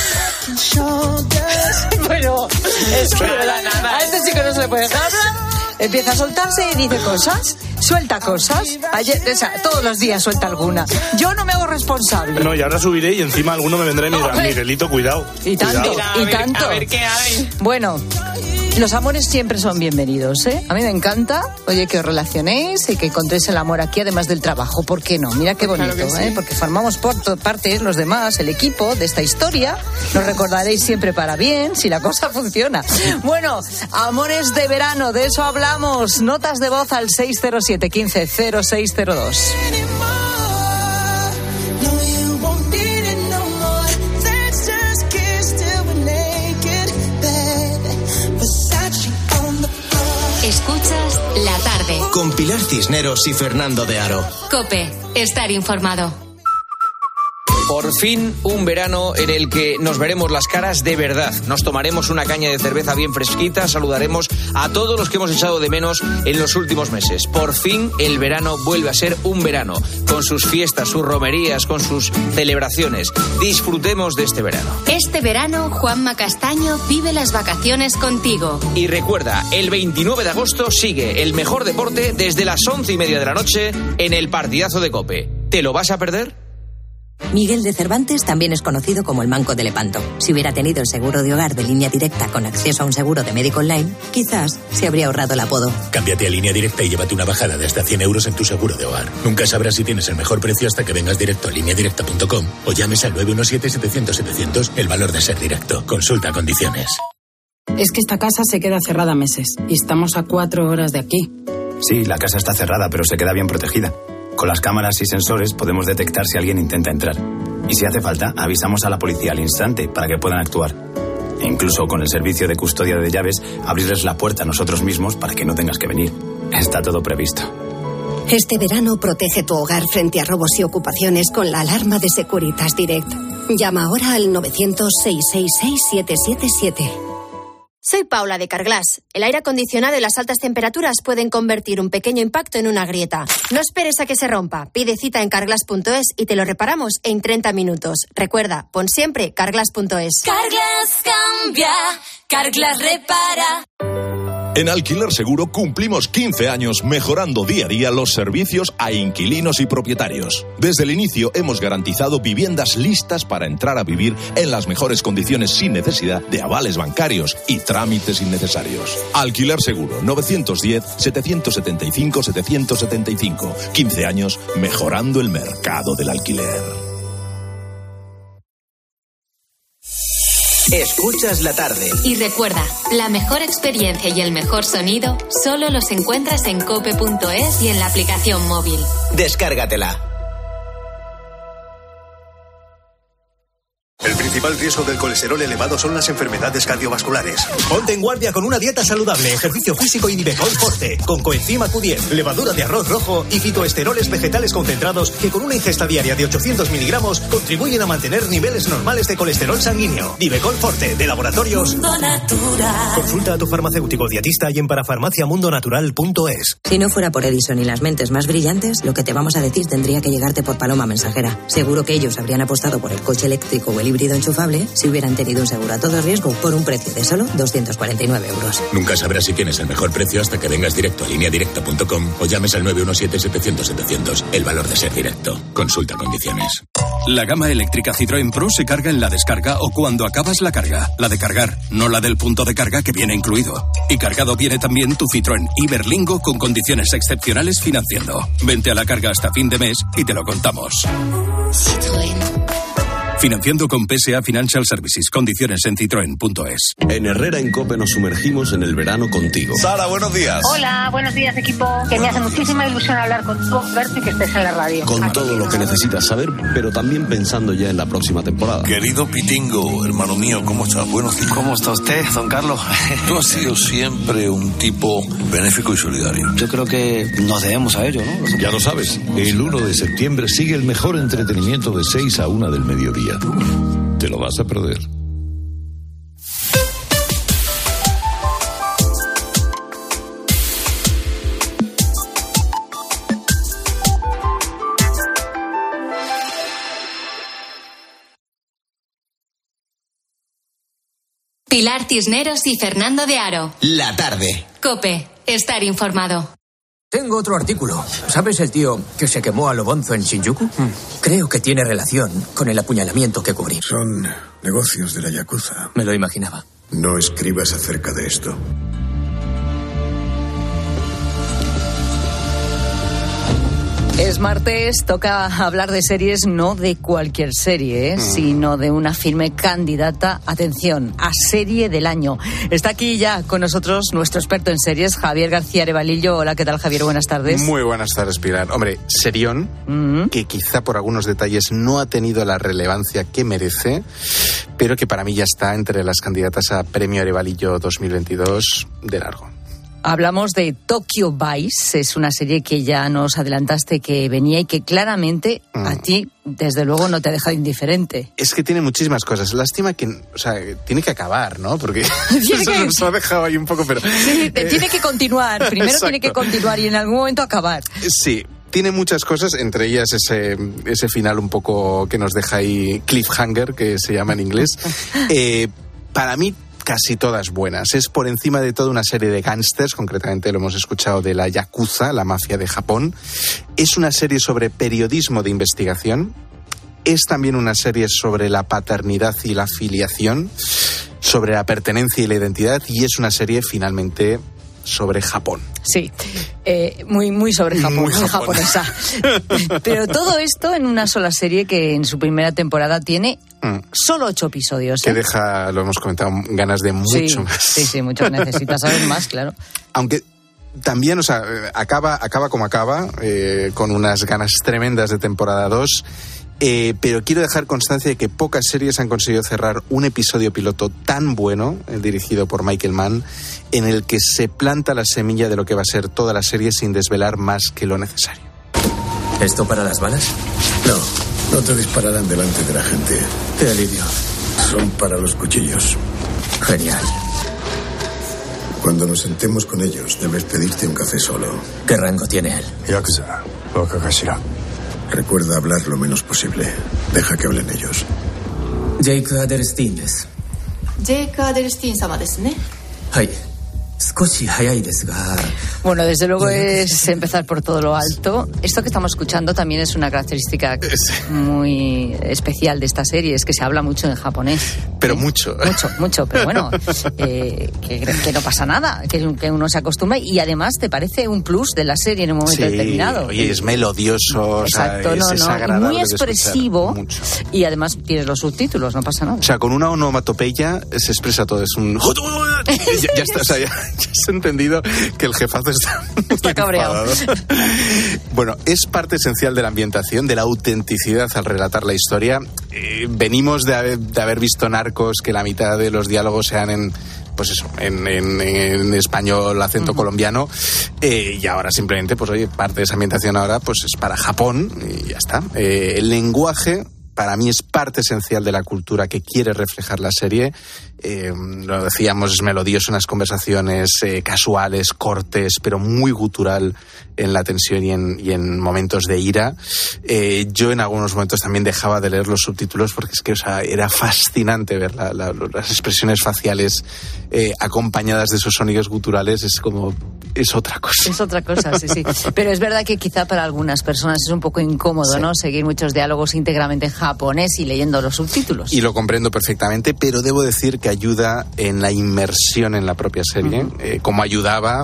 [SPEAKER 1] Bueno, es que nada. A este chico no se le puede dejar hablar. Empieza a soltarse y dice cosas, suelta cosas. Ayer, o sea, todos los días suelta alguna. Yo no me hago responsable.
[SPEAKER 13] No, y ahora subiré y encima alguno me vendrá y me dirá, Miguelito, cuidado.
[SPEAKER 1] Y tanto,
[SPEAKER 13] cuidado.
[SPEAKER 1] y tanto.
[SPEAKER 15] A ver qué hay.
[SPEAKER 1] Bueno, los amores siempre son bienvenidos, ¿eh? A mí me encanta, oye, que os relacionéis y que encontréis el amor aquí, además del trabajo. ¿Por qué no? Mira qué bonito,
[SPEAKER 15] claro que sí.
[SPEAKER 1] Porque formamos parte los demás, el equipo de esta historia. Nos recordaréis siempre para bien, si la cosa funciona. Bueno, amores de verano, de eso hablamos. Notas de voz al 607 15 0602.
[SPEAKER 3] Escuchas La Tarde.
[SPEAKER 2] Con Pilar Cisneros y Fernando de Aro.
[SPEAKER 3] COPE. Estar informado.
[SPEAKER 17] Por fin, un verano en el que nos veremos las caras de verdad. Nos tomaremos una caña de cerveza bien fresquita, saludaremos a todos los que hemos echado de menos en los últimos meses. Por fin, el verano vuelve a ser un verano, con sus fiestas, sus romerías, con sus celebraciones. Disfrutemos de este verano.
[SPEAKER 3] Este verano, Juanma Castaño vive las vacaciones contigo.
[SPEAKER 17] Y recuerda, el 29 de agosto sigue el mejor deporte desde las 11:30 de la noche en el partidazo de COPE. ¿Te lo vas a perder?
[SPEAKER 18] Miguel de Cervantes también es conocido como el Manco de Lepanto. Si hubiera tenido el seguro de hogar de Línea Directa con acceso a un seguro de médico online, quizás se habría ahorrado el apodo.
[SPEAKER 19] Cámbiate a Línea Directa y llévate una bajada de hasta 100 euros en tu seguro de hogar. Nunca sabrás si tienes el mejor precio hasta que vengas directo a lineadirecta.com o llames al 917-700-700, el valor de ser directo. Consulta condiciones.
[SPEAKER 20] Es que esta casa se queda cerrada meses y estamos a 4 horas de aquí.
[SPEAKER 21] Sí, la casa está cerrada, pero se queda bien protegida. Con las cámaras y sensores podemos detectar si alguien intenta entrar. Y si hace falta, avisamos a la policía al instante para que puedan actuar. E incluso con el servicio de custodia de llaves, abrirles la puerta a nosotros mismos para que no tengas que venir. Está todo previsto.
[SPEAKER 22] Este verano protege tu hogar frente a robos y ocupaciones con la alarma de Securitas Direct. Llama ahora al 900-666-777.
[SPEAKER 23] Soy Paula de Carglass. El aire acondicionado y las altas temperaturas pueden convertir un pequeño impacto en una grieta. No esperes a que se rompa. Pide cita en carglass.es y te lo reparamos en 30 minutos. Recuerda, pon siempre carglass.es.
[SPEAKER 24] Carglass cambia, Carglass repara.
[SPEAKER 25] En Alquiler Seguro cumplimos 15 años mejorando día a día los servicios a inquilinos y propietarios. Desde el inicio hemos garantizado viviendas listas para entrar a vivir en las mejores condiciones sin necesidad de avales bancarios y trámites innecesarios. Alquiler Seguro, 910-775-775. 15 años mejorando el mercado del alquiler.
[SPEAKER 2] Escuchas la tarde.
[SPEAKER 3] Y recuerda, la mejor experiencia y el mejor sonido solo los encuentras en cope.es y en la aplicación móvil.
[SPEAKER 2] Descárgatela.
[SPEAKER 4] El principal riesgo del colesterol elevado son las enfermedades cardiovasculares. Ponte en guardia con una dieta saludable, ejercicio físico y Nivecol Forte, con coenzima Q10, levadura de arroz rojo y fitoesteroles vegetales concentrados que con una ingesta diaria de 800 miligramos contribuyen a mantener niveles normales de colesterol sanguíneo. Nivecol Forte, de Laboratorios
[SPEAKER 24] Mundo Natural.
[SPEAKER 4] Consulta a tu farmacéutico dietista y en parafarmaciamundonatural.es.
[SPEAKER 18] Si no fuera por Edison y las mentes más brillantes, lo que te vamos a decir tendría que llegarte por paloma mensajera. Seguro que ellos habrían apostado por el coche eléctrico o el híbrido enchufable si hubieran tenido un seguro a todo riesgo por un precio de solo 249 euros.
[SPEAKER 19] Nunca sabrás si tienes el mejor precio hasta que vengas directo a lineadirecta.com o llames al 917-700-700. El valor de ser directo. Consulta condiciones.
[SPEAKER 5] La gama eléctrica Citroën Pro se carga en la descarga o cuando acabas la carga. La de cargar, no la del punto de carga que viene incluido. Y cargado viene también tu Citroën Iberlingo con condiciones excepcionales financiando. Vente a la carga hasta fin de mes y te lo contamos.
[SPEAKER 24] Citroën.
[SPEAKER 5] Financiando con PSA Financial Services. Condiciones en citroen.es.
[SPEAKER 6] En Herrera en COPE nos sumergimos en el verano contigo.
[SPEAKER 7] Sara, buenos días.
[SPEAKER 8] Hola, buenos días, equipo. Que me hace muchísima ilusión hablar contigo, verte y que estés en la radio.
[SPEAKER 6] Con todo lo que necesitas saber, pero también pensando ya en la próxima temporada.
[SPEAKER 7] Querido Pitingo, hermano mío, ¿cómo estás? Buenos días.
[SPEAKER 26] ¿Cómo está usted, don Carlos?
[SPEAKER 7] Tú has sido siempre un tipo benéfico y solidario.
[SPEAKER 26] Yo creo que nos debemos a ello, ¿no?
[SPEAKER 6] Ya lo sabes, el 1 de septiembre sigue el mejor entretenimiento de 6 a 1 del mediodía. Te lo vas a perder.
[SPEAKER 3] Pilar Cisneros y Fernando de Aro.
[SPEAKER 2] La tarde.
[SPEAKER 3] COPE. Estar informado.
[SPEAKER 27] Tengo otro artículo. ¿Sabes el tío que se quemó a lo bonzo en Shinjuku? Creo que tiene relación con el apuñalamiento que cubrí.
[SPEAKER 28] Son negocios de la Yakuza.
[SPEAKER 27] Me lo imaginaba.
[SPEAKER 28] No escribas acerca de esto.
[SPEAKER 1] Es martes, toca hablar de series, no de cualquier serie, sino de una firme candidata, atención, a serie del año. Está aquí ya con nosotros nuestro experto en series, Javier García Arevalillo. Hola, ¿qué tal, Javier? Buenas tardes.
[SPEAKER 29] Muy buenas tardes, Pilar. Hombre, serión, que quizá por algunos detalles no ha tenido la relevancia que merece, pero que para mí ya está entre las candidatas a Premio Arevalillo 2022 de largo.
[SPEAKER 1] Hablamos de Tokyo Vice, es una serie que ya nos adelantaste que venía y que claramente a ti, desde luego, no te ha dejado indiferente.
[SPEAKER 29] Es que tiene muchísimas cosas. Lástima que, o sea, tiene que acabar, ¿no? Porque eso nos ha dejado ahí un poco, pero...
[SPEAKER 1] Sí, tiene que continuar, primero exacto. Tiene que continuar y en algún momento acabar.
[SPEAKER 29] Sí. Tiene muchas cosas, entre ellas ese final un poco que nos deja ahí cliffhanger, que se llama en inglés. Para mí, casi todas buenas. Es por encima de todo una serie de gángsters, concretamente lo hemos escuchado de la Yakuza, la mafia de Japón. Es una serie sobre periodismo de investigación. Es también una serie sobre la paternidad y la filiación, sobre la pertenencia y la identidad, y es una serie finalmente sobre Japón.
[SPEAKER 1] Sí, muy sobre Japón, muy japonesa. Pero todo esto en una sola serie que en su primera temporada tiene solo 8 episodios.
[SPEAKER 29] Que deja, lo hemos comentado, ganas de mucho más.
[SPEAKER 1] Sí, mucho. Necesitas saber más, claro.
[SPEAKER 29] Aunque también, o sea, acaba como acaba, con unas ganas tremendas de temporada 2. Pero quiero dejar constancia de que pocas series han conseguido cerrar un episodio piloto tan bueno, dirigido por Michael Mann, en el que se planta la semilla de lo que va a ser toda la serie sin desvelar más que lo necesario.
[SPEAKER 27] ¿Esto para las balas?
[SPEAKER 28] No te dispararán delante de la gente.
[SPEAKER 27] Qué alivio.
[SPEAKER 28] Son para los cuchillos.
[SPEAKER 27] Genial.
[SPEAKER 28] Cuando nos sentemos con ellos, debes pedirte un café solo.
[SPEAKER 27] ¿Qué rango tiene él?
[SPEAKER 28] Yakuza, Wakakashira. Recuerda hablar lo menos posible. Deja que hablen ellos.
[SPEAKER 27] Jake Adelstein desu.
[SPEAKER 30] Jake Adelstein-sama desu ne?
[SPEAKER 27] Hai.
[SPEAKER 1] Bueno, desde luego es empezar por todo lo alto. Esto que estamos escuchando también es una característica muy especial de esta serie, es que se habla mucho en japonés.
[SPEAKER 29] Pero mucho.
[SPEAKER 1] Mucho, pero bueno, que no pasa nada, que uno se acostumbra y además te parece un plus de la serie en un momento determinado.
[SPEAKER 29] Oye, es melodioso,
[SPEAKER 1] exacto,
[SPEAKER 29] es agradable,
[SPEAKER 1] muy expresivo y además tienes los subtítulos, no pasa nada.
[SPEAKER 29] O sea, con una onomatopeya se expresa todo, es un... ya está, o sea, ya has entendido que el jefazo está
[SPEAKER 1] cabreado.
[SPEAKER 29] Bueno, es parte esencial de la ambientación, de la autenticidad al relatar la historia. Venimos de haber visto Narcos, que la mitad de los diálogos sean en español, acento colombiano, y ahora simplemente, pues oye, parte de esa ambientación ahora pues es para Japón y ya está. El lenguaje para mí es parte esencial de la cultura que quiere reflejar la serie. Lo decíamos, es melodioso en las conversaciones, casuales, cortes, pero muy gutural en la tensión y en momentos de ira. Yo en algunos momentos también dejaba de leer los subtítulos porque es que, o sea, era fascinante ver las expresiones faciales acompañadas de esos sonidos guturales. Es otra cosa.
[SPEAKER 1] Es otra cosa, sí. Pero es verdad que quizá para algunas personas es un poco incómodo, ¿no? Seguir muchos diálogos íntegramente en japonés y leyendo los subtítulos.
[SPEAKER 29] Y lo comprendo perfectamente, pero debo decir que ayuda en la inmersión en la propia serie, como ayudaba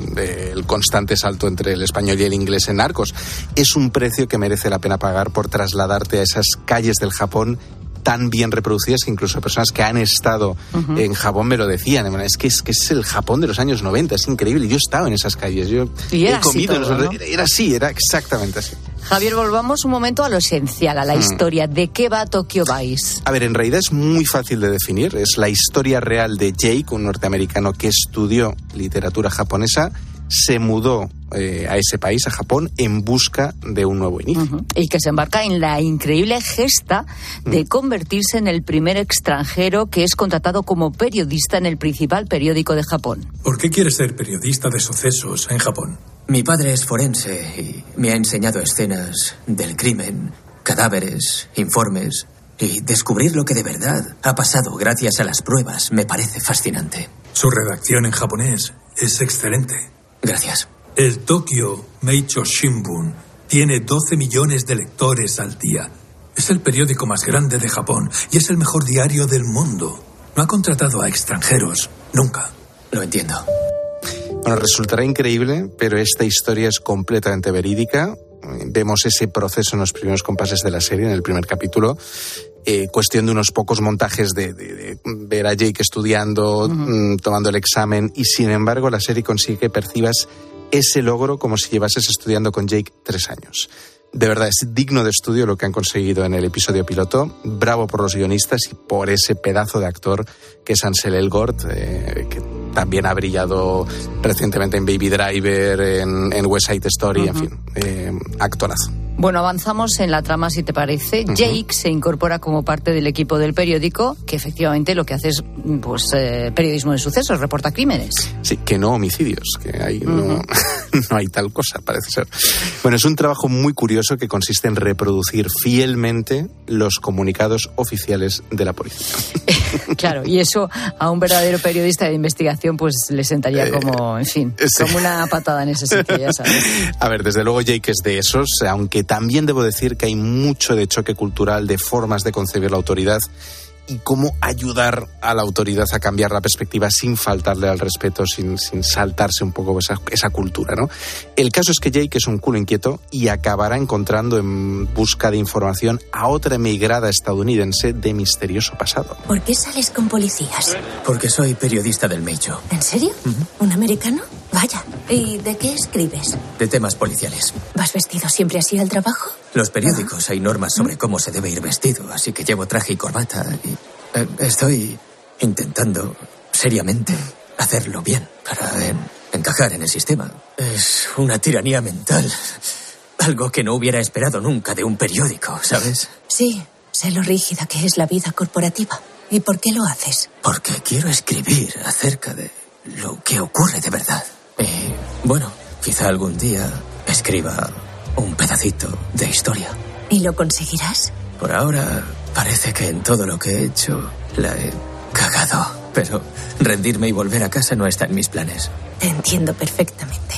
[SPEAKER 29] el constante salto entre el español y el inglés en Narcos. Es un precio que merece la pena pagar por trasladarte a esas calles del Japón tan bien reproducidas que incluso personas que han estado en Japón me lo decían. Es que es el Japón de los años 90, es increíble. Yo he estado en esas calles, yo he comido.
[SPEAKER 1] Todo, ¿no?
[SPEAKER 29] Era exactamente así.
[SPEAKER 1] Javier, volvamos un momento a lo esencial, a la historia. ¿De qué va Tokyo Vice?
[SPEAKER 29] A ver, en realidad es muy fácil de definir. Es la historia real de Jake, un norteamericano que estudió literatura japonesa, se mudó a ese país, a Japón, en busca de un nuevo inicio.
[SPEAKER 1] Y que se embarca en la increíble gesta de convertirse en el primer extranjero que es contratado como periodista en el principal periódico de Japón.
[SPEAKER 9] ¿Por qué quieres ser periodista de sucesos en Japón?
[SPEAKER 27] Mi padre es forense y me ha enseñado escenas del crimen, cadáveres, informes, y descubrir lo que de verdad ha pasado gracias a las pruebas me parece fascinante.
[SPEAKER 9] Su redacción en japonés es excelente.
[SPEAKER 27] Gracias.
[SPEAKER 9] El Tokyo Meicho Shimbun tiene 12 millones de lectores al día. Es el periódico más grande de Japón y es el mejor diario del mundo. No ha contratado a extranjeros, nunca.
[SPEAKER 27] Lo entiendo.
[SPEAKER 29] Bueno, resultará increíble, pero esta historia es completamente verídica. Vemos ese proceso en los primeros compases de la serie, en el primer capítulo. Cuestión de unos pocos montajes de ver a Jake estudiando, tomando el examen, y sin embargo la serie consigue que percibas ese logro como si llevases estudiando con Jake 3 años. De verdad, es digno de estudio lo que han conseguido en el episodio piloto. Bravo por los guionistas y por ese pedazo de actor que es Ansel Elgort, que también ha brillado recientemente en Baby Driver, en West Side Story, en fin, actorazo.
[SPEAKER 1] Bueno, avanzamos en la trama, si te parece. Jake se incorpora como parte del equipo del periódico, que efectivamente lo que hace es periodismo de sucesos, reporta crímenes.
[SPEAKER 29] Sí, que no homicidios, que ahí no hay tal cosa, parece ser. Bueno, es un trabajo muy curioso que consiste en reproducir fielmente los comunicados oficiales de la policía.
[SPEAKER 1] Claro, y eso a un verdadero periodista de investigación pues le sentaría como, en fin, como una patada en ese sitio, ya sabes.
[SPEAKER 29] A ver, desde luego Jake es de esos, aunque también debo decir que hay mucho de choque cultural, de formas de concebir la autoridad y cómo ayudar a la autoridad a cambiar la perspectiva sin faltarle al respeto, sin saltarse un poco esa cultura, ¿no? El caso es que Jake es un culo inquieto y acabará encontrando en busca de información a otra emigrada estadounidense de misterioso pasado.
[SPEAKER 22] ¿Por qué sales con policías?
[SPEAKER 27] Porque soy periodista del Meicho.
[SPEAKER 22] ¿En serio? ¿Un americano? Vaya. ¿Y de qué escribes?
[SPEAKER 27] De temas policiales.
[SPEAKER 22] ¿Vas vestido siempre así al trabajo?
[SPEAKER 27] Los periódicos hay normas sobre cómo se debe ir vestido, así que llevo traje y corbata y estoy intentando seriamente hacerlo bien para encajar en el sistema. Es una tiranía mental, algo que no hubiera esperado nunca de un periódico, ¿sabes?
[SPEAKER 22] Sí, sé lo rígida que es la vida corporativa. ¿Y por qué lo haces?
[SPEAKER 27] Porque quiero escribir acerca de lo que ocurre de verdad. Bueno, quizá algún día escriba un pedacito de historia.
[SPEAKER 22] ¿Y lo conseguirás?
[SPEAKER 27] Por ahora, parece que en todo lo que he hecho la he cagado. pero rendirme y volver a casa no está en mis planes.
[SPEAKER 22] Te entiendo perfectamente.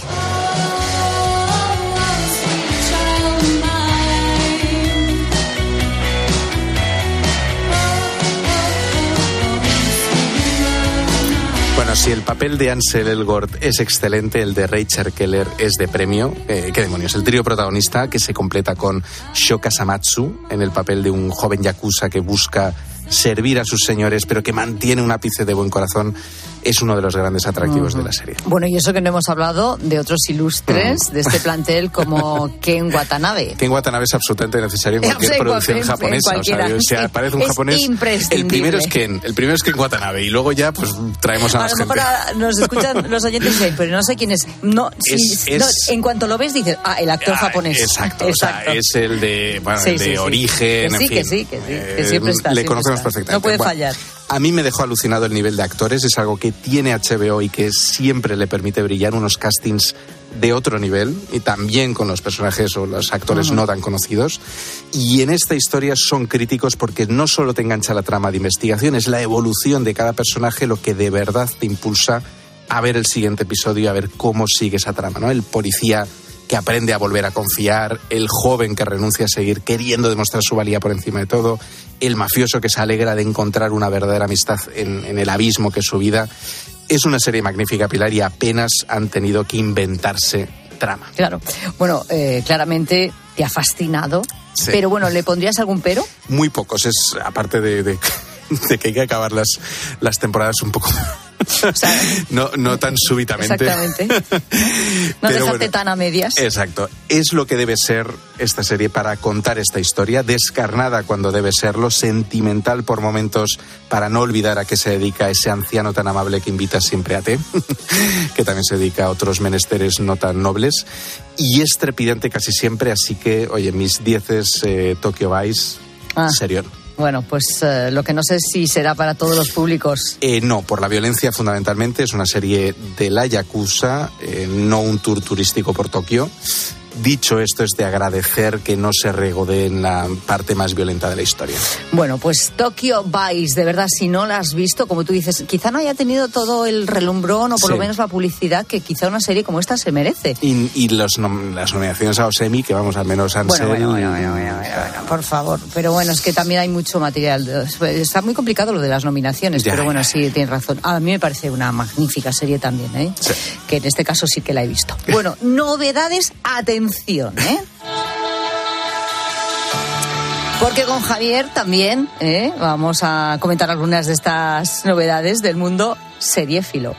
[SPEAKER 29] Bueno, si el papel de Ansel Elgort es excelente, el de Rachel Keller es de premio. ¿Qué demonios? El trío protagonista, que se completa con Sho Kasamatsu en el papel de un joven yakuza que busca servir a sus señores, pero que mantiene un ápice de buen corazón, es uno de los grandes atractivos de la serie.
[SPEAKER 1] Bueno, y eso que no hemos hablado de otros ilustres de este plantel como Ken Watanabe.
[SPEAKER 29] Ken Watanabe es absolutamente necesario en cualquier producción japonesa. O sea, parece un japonés. El primero es Ken Watanabe, y luego ya pues traemos a más gente.
[SPEAKER 1] Ahora nos escuchan los oyentes y dicen, pero no sé quién es. No, en cuanto lo ves dices, el actor japonés.
[SPEAKER 29] Exacto. O sea, es el de, Origen, en fin.
[SPEAKER 1] Que siempre está.
[SPEAKER 29] Le conocemos perfectamente.
[SPEAKER 1] No puede fallar.
[SPEAKER 29] A mí me dejó alucinado el nivel de actores, es algo que tiene HBO y que siempre le permite brillar, unos castings de otro nivel, y también con los personajes o los actores no tan conocidos. Y en esta historia son críticos porque no solo te engancha la trama de investigación, es la evolución de cada personaje lo que de verdad te impulsa a ver el siguiente episodio y a ver cómo sigue esa trama, ¿no? El policía que aprende a volver a confiar, el joven que renuncia a seguir queriendo demostrar su valía por encima de todo, el mafioso que se alegra de encontrar una verdadera amistad en el abismo que es su vida. Es una serie magnífica, Pilar, y apenas han tenido que inventarse trama.
[SPEAKER 1] Claro. Bueno, claramente te ha fascinado, pero bueno, ¿le pondrías algún pero?
[SPEAKER 29] Muy pocos, aparte de que hay que acabar las temporadas un poco... O sea, no tan súbitamente.
[SPEAKER 1] Exactamente. No dejarte tan a medias.
[SPEAKER 29] Exacto. Es lo que debe ser esta serie para contar esta historia, descarnada cuando debe serlo, sentimental por momentos para no olvidar a qué se dedica ese anciano tan amable que invita siempre a té, que también se dedica a otros menesteres no tan nobles, y es trepidante casi siempre, así que, oye, mis 10 es Tokyo Vice, serión.
[SPEAKER 1] Bueno, pues lo que no sé si será para todos los públicos.
[SPEAKER 29] No, por la violencia fundamentalmente. Es una serie de la Yakuza, no un tour turístico por Tokio. Dicho esto, es de agradecer que no se regodee en la parte más violenta de la historia.
[SPEAKER 1] Bueno, pues Tokyo Vice, de verdad, si no la has visto, como tú dices, quizá no haya tenido todo el relumbrón o por lo menos la publicidad que quizá una serie como esta se merece.
[SPEAKER 29] Y las nominaciones a Osemi, que vamos, al menos Ansel...
[SPEAKER 1] Bueno, por favor. Pero bueno, es que también hay mucho material. Está muy complicado lo de las nominaciones, pero bueno, sí, tienes razón. A mí me parece una magnífica serie también, ¿eh? Sí. Que en este caso sí que la he visto. Bueno, novedades, atención, porque con Javier también vamos a comentar algunas de estas novedades del mundo seriéfilo.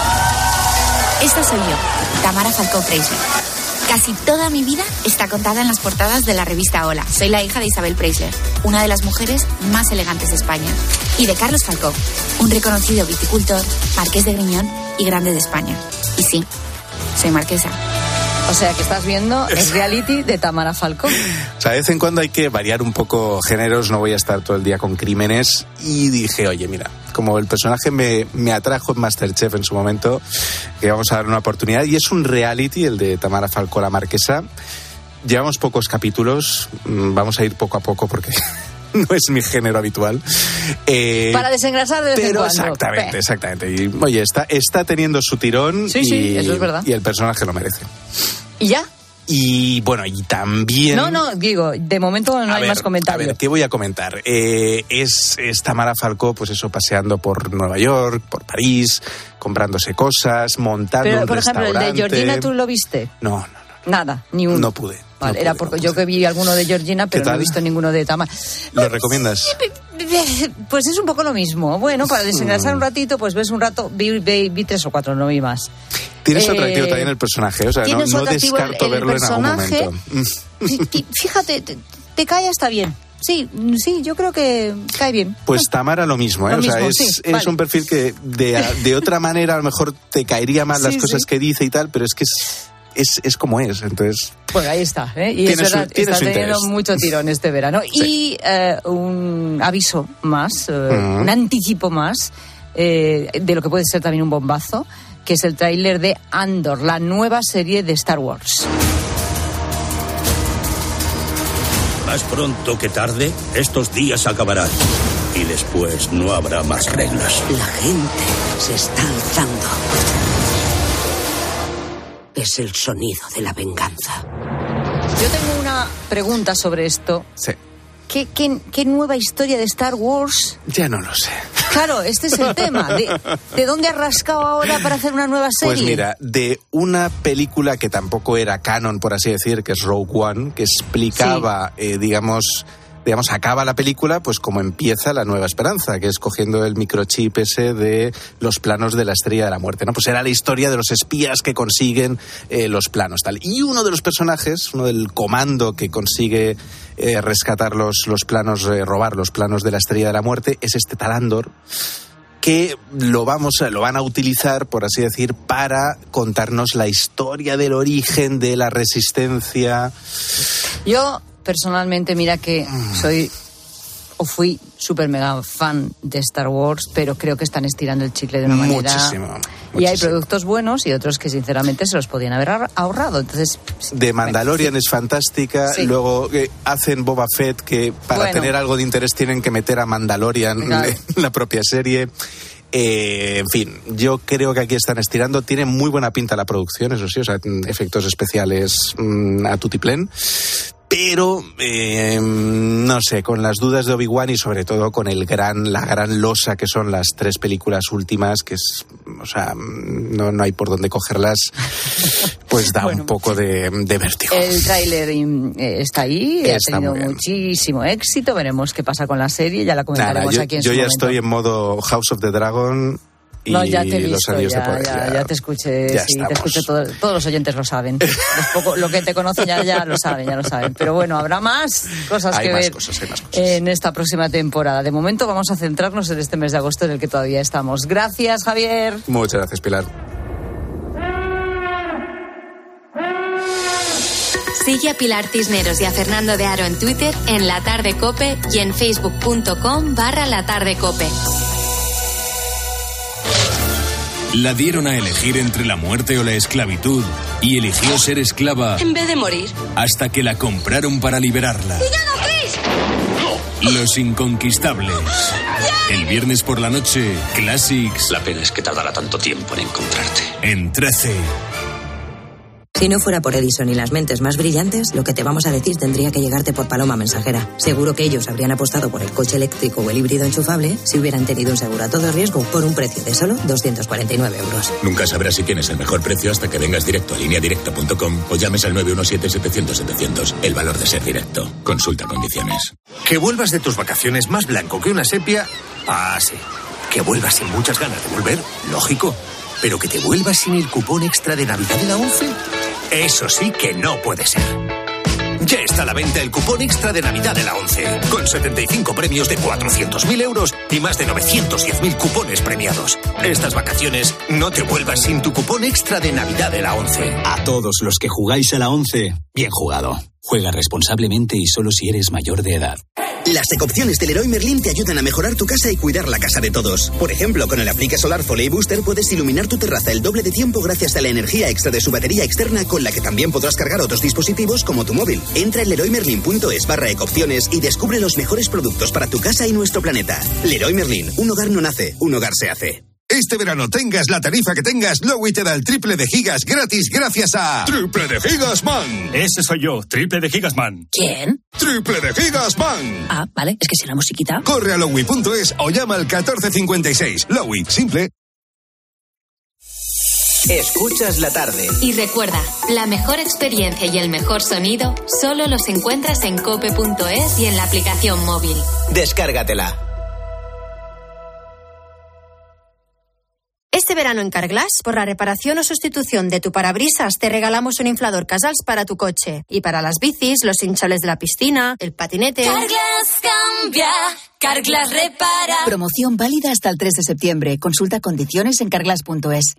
[SPEAKER 10] Esta soy yo, Tamara Falcó Preisler. Casi toda mi vida está contada en las portadas de la revista Hola. Soy la hija de Isabel Preisler, una de las mujeres más elegantes de España, y de Carlos Falcó, un reconocido viticultor, marqués de Griñón y grande de España. Y sí, soy marquesa.
[SPEAKER 1] O sea, que estás viendo el reality de Tamara Falcó.
[SPEAKER 29] O sea, de vez en cuando hay que variar un poco géneros, no voy a estar todo el día con crímenes. Y dije, oye, mira, como el personaje me atrajo en MasterChef en su momento, que vamos a dar una oportunidad. Y es un reality, el de Tamara Falcó, la marquesa. Llevamos pocos capítulos, vamos a ir poco a poco porque... no es mi género habitual.
[SPEAKER 1] Para desengrasar de vez en cuando.
[SPEAKER 29] Exactamente. Y, oye, está teniendo su tirón.
[SPEAKER 1] Sí, eso es verdad.
[SPEAKER 29] Y el personaje lo merece.
[SPEAKER 1] ¿Y ya?
[SPEAKER 29] Y bueno, y también...
[SPEAKER 1] No, digo, de momento no hay más comentarios.
[SPEAKER 29] A ver, ¿qué voy a comentar? Es Tamara Falcó, pues eso, paseando por Nueva York, por París, comprándose cosas, montando un restaurante.
[SPEAKER 1] Pero, por ejemplo, el de Georgina, ¿tú lo viste?
[SPEAKER 29] No.
[SPEAKER 1] Nada, ni uno.
[SPEAKER 29] No pude.
[SPEAKER 1] Vale, era porque yo que vi alguno de Georgina, pero no he visto ninguno de Tamara.
[SPEAKER 29] ¿Lo recomiendas?
[SPEAKER 1] Pues es un poco lo mismo. Bueno, para desengrasar un ratito, pues ves un rato, vi 3 o 4, no vi más.
[SPEAKER 29] Tienes su atractivo también el personaje, o sea, no descarto verlo en algún momento.
[SPEAKER 1] Fíjate, te cae hasta bien. Sí, yo creo que cae bien.
[SPEAKER 29] Pues Tamara lo mismo, ¿eh? Es un perfil que de otra manera a lo mejor te caería mal las cosas que dice y tal, pero es que es como es, entonces...
[SPEAKER 1] Bueno, ahí está, ¿eh? Y es verdad, está teniendo mucho tirón este verano. Sí. Y un aviso más, un anticipo más, de lo que puede ser también un bombazo, que es el tráiler de Andor, la nueva serie de Star Wars.
[SPEAKER 11] Más pronto que tarde, estos días acabarán. Y después no habrá más reglas.
[SPEAKER 22] La gente se está alzando. Es el sonido de la venganza.
[SPEAKER 1] Yo tengo una pregunta sobre esto.
[SPEAKER 29] Sí.
[SPEAKER 1] ¿Qué nueva historia de Star Wars?
[SPEAKER 29] Ya no lo sé.
[SPEAKER 1] Claro, este es el tema. ¿De dónde has rascado ahora para hacer una nueva serie?
[SPEAKER 29] Pues mira, de una película que tampoco era canon, por así decir, que es Rogue One, que explicaba, digamos, acaba la película, pues como empieza La Nueva Esperanza, que es cogiendo el microchip ese de los planos de la Estrella de la Muerte, ¿no? Pues era la historia de los espías que consiguen los planos, tal. Y uno de los personajes, uno del comando que consigue rescatar los planos, robar los planos de la Estrella de la Muerte, es este Tal Andor, que lo van a utilizar, por así decir, para contarnos la historia del origen de la Resistencia.
[SPEAKER 1] Yo personalmente, mira que fui súper mega fan de Star Wars, pero creo que están estirando el chicle de una manera...
[SPEAKER 29] Muchísimo.
[SPEAKER 1] Y hay productos buenos y otros que sinceramente se los podían haber ahorrado. Entonces,
[SPEAKER 29] de Mandalorian es fantástica, sí. Luego hacen Boba Fett, que para tener algo de interés tienen que meter a Mandalorian en la propia serie. En fin, yo creo que aquí están estirando. Tiene muy buena pinta la producción, eso sí, o sea, efectos especiales a tutiplén. Pero, no sé, con las dudas de Obi-Wan y sobre todo con la gran losa que son las 3 películas últimas, que es, o sea, no hay por dónde cogerlas, pues da un poco de vértigo.
[SPEAKER 1] El tráiler está ahí, ha tenido muchísimo éxito, veremos qué pasa con la serie, ya la comentaremos aquí en su momento.
[SPEAKER 29] Yo ya estoy en modo House of the Dragon.
[SPEAKER 1] No, ya te he visto, ya te escuché, ya sí, te escucho, todos los oyentes lo saben. Lo que te conocen ya lo saben. Pero bueno, habrá más cosas que ver
[SPEAKER 29] hay más cosas.
[SPEAKER 1] En esta próxima temporada. De momento vamos a centrarnos en este mes de agosto en el que todavía estamos. Gracias, Javier.
[SPEAKER 29] Muchas gracias, Pilar.
[SPEAKER 3] Sigue a Pilar Cisneros y a Fernando de Aro en Twitter, en La Tarde Cope y en facebook.com/latardecope.
[SPEAKER 5] La dieron a elegir entre la muerte o la esclavitud y eligió ser esclava
[SPEAKER 24] en vez de morir,
[SPEAKER 5] hasta que la compraron para liberarla. Los Inconquistables. El viernes por la noche, Classics.
[SPEAKER 11] La pena es que tardará tanto tiempo en encontrarte.
[SPEAKER 5] En 13.
[SPEAKER 18] Si no fuera por Edison y las mentes más brillantes, lo que te vamos a decir tendría que llegarte por paloma mensajera. Seguro que ellos habrían apostado por el coche eléctrico o el híbrido enchufable si hubieran tenido un seguro a todo riesgo por un precio de solo 249 euros.
[SPEAKER 19] Nunca sabrás si tienes el mejor precio hasta que vengas directo a lineadirecta.com o llames al 917-700-700. El valor de ser directo. Consulta condiciones.
[SPEAKER 12] Que vuelvas de tus vacaciones más blanco que una sepia. Ah, sí. Que vuelvas sin muchas ganas de volver. Lógico. Pero que te vuelvas sin el cupón extra de Navidad de la ONCE. Eso sí que no puede ser. Ya está a la venta el cupón extra de Navidad de la ONCE, con 75 premios de 400.000 euros y más de 910.000 cupones premiados. Estas vacaciones no te vuelvas sin tu cupón extra de Navidad de la ONCE.
[SPEAKER 13] A todos los que jugáis a la ONCE, bien jugado. Juega responsablemente y solo si eres mayor de edad.
[SPEAKER 14] Las ecopciones de Leroy Merlin te ayudan a mejorar tu casa y cuidar la casa de todos. Por ejemplo, con el Aplique Solar Foley Booster puedes iluminar tu terraza el doble de tiempo gracias a la energía extra de su batería externa, con la que también podrás cargar otros dispositivos como tu móvil. Entra en leroymerlin.es/ecopciones y descubre los mejores productos para tu casa y nuestro planeta. Leroy Merlin, un hogar no nace, un hogar se hace.
[SPEAKER 15] Este verano, tengas la tarifa que tengas, Lowy te da el triple de gigas gratis gracias a Triple de Gigas Man.
[SPEAKER 16] Ese soy yo, Triple de Gigas Man.
[SPEAKER 15] ¿Quién? Triple de Gigas Man.
[SPEAKER 16] Ah, vale, es que será musiquita.
[SPEAKER 15] Corre a lowy.es o llama al 1456. Lowy, simple.
[SPEAKER 2] Escuchas la tarde.
[SPEAKER 3] Y recuerda, la mejor experiencia y el mejor sonido solo los encuentras en cope.es y en la aplicación móvil.
[SPEAKER 2] Descárgatela.
[SPEAKER 23] Este verano en Carglass, por la reparación o sustitución de tu parabrisas, te regalamos un inflador Casals para tu coche. Y para las bicis, los hinchables de la piscina, el patinete...
[SPEAKER 24] Carglass cambia, Carglass repara.
[SPEAKER 17] Promoción válida hasta el 3 de septiembre. Consulta condiciones en carglass.es.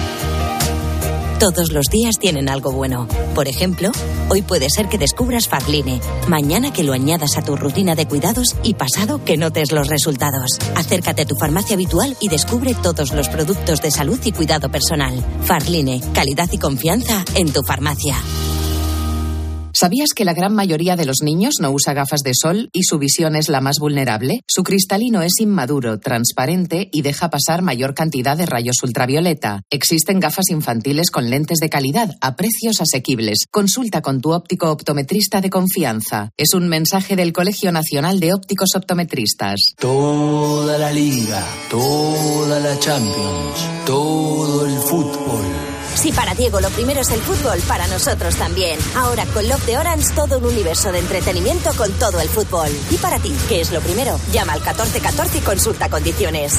[SPEAKER 18] Todos los días tienen algo bueno. Por ejemplo, hoy puede ser que descubras Farline, mañana que lo añadas a tu rutina de cuidados y pasado que notes los resultados. Acércate a tu farmacia habitual y descubre todos los productos de salud y cuidado personal. Farline, calidad y confianza en tu farmacia.
[SPEAKER 4] ¿Sabías que la gran mayoría de los niños no usa gafas de sol y su visión es la más vulnerable? Su cristalino es inmaduro, transparente y deja pasar mayor cantidad de rayos ultravioleta. Existen gafas infantiles con lentes de calidad a precios asequibles. Consulta con tu óptico optometrista de confianza. Es un mensaje del Colegio Nacional de Ópticos Optometristas.
[SPEAKER 6] Toda la liga, toda la Champions, todo el fútbol.
[SPEAKER 7] Si para Diego lo primero es el fútbol, para nosotros también. Ahora con Love de Orange todo un universo de entretenimiento con todo el fútbol. Y para ti, ¿qué es lo primero? Llama al 1414 y consulta condiciones.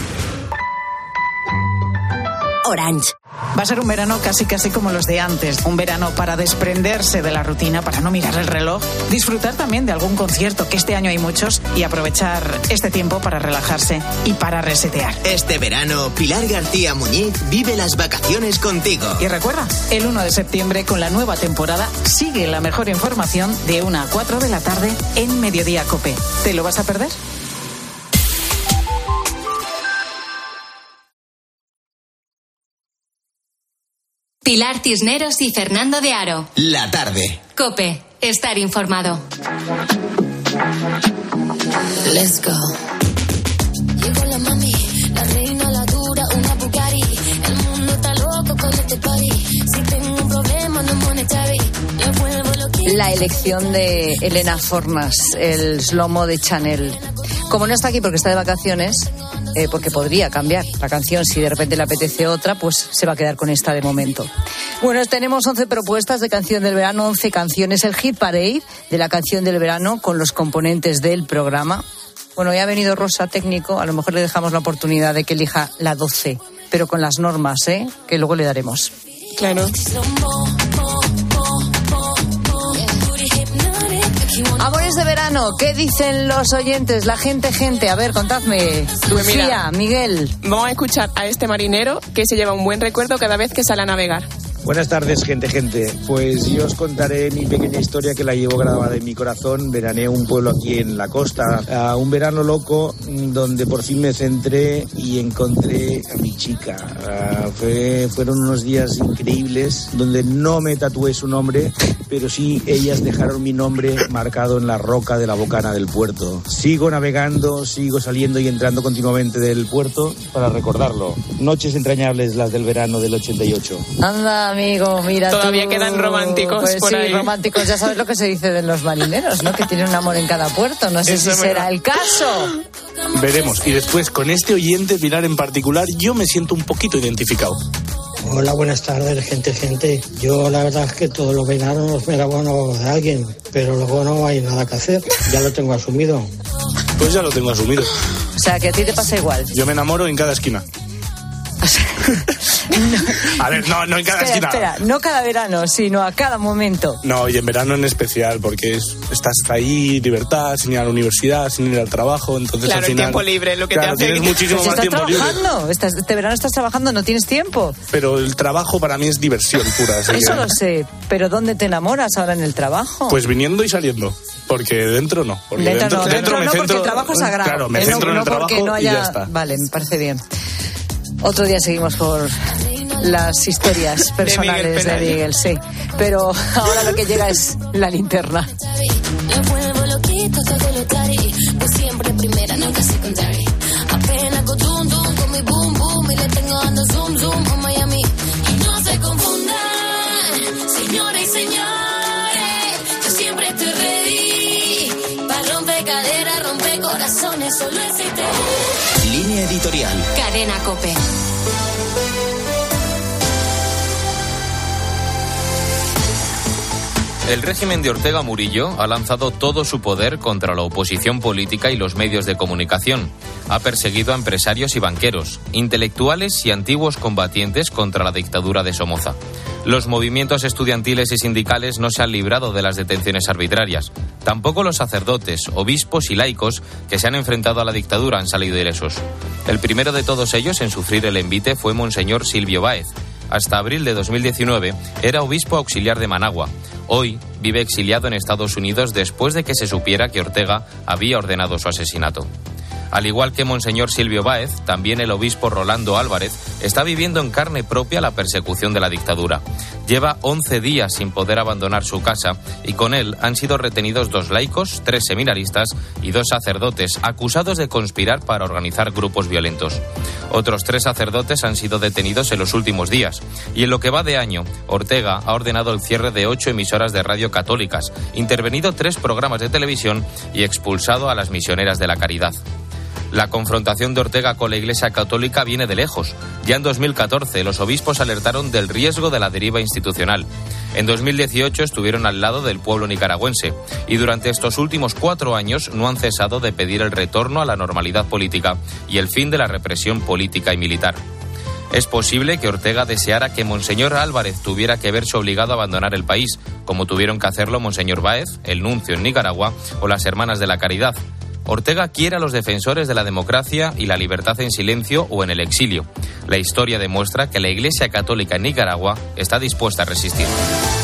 [SPEAKER 7] Orange.
[SPEAKER 8] Va a ser un verano casi como los de antes. Un verano para desprenderse de la rutina, para no mirar el reloj. Disfrutar también de algún concierto, que este año hay muchos, y aprovechar este tiempo para relajarse y para resetear.
[SPEAKER 2] Este verano, Pilar García Muñiz vive las vacaciones contigo.
[SPEAKER 8] Y recuerda, el 1 de septiembre con la nueva temporada sigue la mejor información de 1 a 4 de la tarde en Mediodía COPE. ¿Te lo vas a perder?
[SPEAKER 3] Pilar Cisneros y Fernando de Aro.
[SPEAKER 2] La tarde.
[SPEAKER 3] COPE. Estar informado.
[SPEAKER 7] Let's go. Llegó la mami, la reina, la dura, una Bugatti. El mundo está loco con este party. Si tengo un problema, no monetary. Le vuelvo loquita.
[SPEAKER 1] La elección de Elena Fornas, el slomo de Chanel. Como no está aquí porque está de vacaciones, porque podría cambiar la canción si de repente le apetece otra, pues se va a quedar con esta de momento. Bueno, tenemos 11 propuestas de canción del verano, 11 canciones, el hit parade de la canción del verano con los componentes del programa. Bueno, ya ha venido Rosa, técnico, a lo mejor le dejamos la oportunidad de que elija la 12, pero con las normas, que luego le daremos.
[SPEAKER 20] Claro.
[SPEAKER 1] Amores de verano, ¿qué dicen los oyentes? La gente, a ver, contadme.
[SPEAKER 20] Pues
[SPEAKER 1] Lucía,
[SPEAKER 20] mira,
[SPEAKER 1] Miguel.
[SPEAKER 20] Vamos a escuchar a este marinero que se lleva un buen recuerdo cada vez que sale a navegar.
[SPEAKER 21] Buenas tardes, gente. Pues yo os contaré mi pequeña historia que la llevo grabada en mi corazón. Veraneé un pueblo aquí en la costa. Un verano loco donde por fin me centré y encontré a mi chica. Fueron unos días increíbles donde no me tatué su nombre, pero sí ellas dejaron mi nombre marcado en la roca de la bocana del puerto. Sigo navegando, sigo saliendo y entrando continuamente del puerto para recordarlo. Noches entrañables las del verano del 88.
[SPEAKER 1] Anda, amigo, mira.
[SPEAKER 20] Todavía quedan románticos
[SPEAKER 1] pues
[SPEAKER 20] por
[SPEAKER 1] sí,
[SPEAKER 20] ahí.
[SPEAKER 1] Románticos, ya sabes lo que se dice de los marineros, ¿no? Que tienen un amor en cada puerto. No sé si será el caso.
[SPEAKER 25] Veremos. Y después, con este oyente, Pilar en particular, yo me siento un poquito identificado.
[SPEAKER 26] Hola, buenas tardes, gente. Yo la verdad es que todos los veranos me enamoro de alguien, pero luego no hay nada que hacer. Ya lo tengo asumido.
[SPEAKER 25] Pues ya lo tengo asumido.
[SPEAKER 1] O sea, que a ti te pasa igual.
[SPEAKER 25] Yo me enamoro en cada esquina. A ver, no en cada esquina.
[SPEAKER 1] Espera, no cada verano, sino a cada momento.
[SPEAKER 25] No, y en verano en especial, porque estás ahí, libertad, sin ir a la universidad, sin ir al trabajo, entonces
[SPEAKER 20] claro,
[SPEAKER 25] al final...
[SPEAKER 20] el tiempo libre, lo que
[SPEAKER 25] claro,
[SPEAKER 20] te hace...
[SPEAKER 25] tienes muchísimo
[SPEAKER 1] pues
[SPEAKER 25] más tiempo libre.
[SPEAKER 1] Este verano estás trabajando, no tienes tiempo.
[SPEAKER 25] Pero el trabajo para mí es diversión pura.
[SPEAKER 1] Eso lo sé, pero ¿dónde te enamoras ahora en el trabajo?
[SPEAKER 25] Pues viniendo y saliendo, porque dentro no. Porque
[SPEAKER 1] dentro no, porque el trabajo es sagrado.
[SPEAKER 25] Claro, me centro en el trabajo
[SPEAKER 1] no haya...
[SPEAKER 25] y ya está.
[SPEAKER 1] Vale, me parece bien. Otro día seguimos por las historias personales de Miguel, sí. Pero ahora lo que llega es la linterna.
[SPEAKER 7] Me vuelvo loquito, todo lo tari. Pues siempre primera, nunca secondary. Apenas con tum tum, con mi boom boom. Y le tengo dando zoom zoom a Miami. Y no se confundan, señoras y señores. Yo siempre estoy ready. Para romper caderas, romper corazones, solo existe.
[SPEAKER 2] Línea editorial.
[SPEAKER 3] Cadena COPE.
[SPEAKER 28] El régimen de Ortega Murillo ha lanzado todo su poder contra la oposición política y los medios de comunicación. Ha perseguido a empresarios y banqueros, intelectuales y antiguos combatientes contra la dictadura de Somoza. Los movimientos estudiantiles y sindicales no se han librado de las detenciones arbitrarias. Tampoco los sacerdotes, obispos y laicos que se han enfrentado a la dictadura han salido ilesos. El primero de todos ellos en sufrir el envite fue Monseñor Silvio Báez. Hasta abril de 2019 era obispo auxiliar de Managua. Hoy vive exiliado en Estados Unidos después de que se supiera que Ortega había ordenado su asesinato. Al igual que Monseñor Silvio Báez, también el obispo Rolando Álvarez está viviendo en carne propia la persecución de la dictadura. Lleva 11 días sin poder abandonar su casa y con él han sido retenidos 2 laicos, 3 seminaristas y 2 sacerdotes acusados de conspirar para organizar grupos violentos. Otros 3 sacerdotes han sido detenidos en los últimos días y en lo que va de año, Ortega ha ordenado el cierre de 8 emisoras de radio católicas, intervenido 3 programas de televisión y expulsado a las misioneras de la caridad. La confrontación de Ortega con la Iglesia Católica viene de lejos. Ya en 2014 los obispos alertaron del riesgo de la deriva institucional. En 2018 estuvieron al lado del pueblo nicaragüense y durante estos últimos 4 años no han cesado de pedir el retorno a la normalidad política y el fin de la represión política y militar. Es posible que Ortega deseara que Monseñor Álvarez tuviera que verse obligado a abandonar el país, como tuvieron que hacerlo Monseñor Báez, el nuncio en Nicaragua, o las Hermanas de la Caridad. Ortega quiere a los defensores de la democracia y la libertad en silencio o en el exilio. La historia demuestra que la Iglesia Católica en Nicaragua está dispuesta a resistir.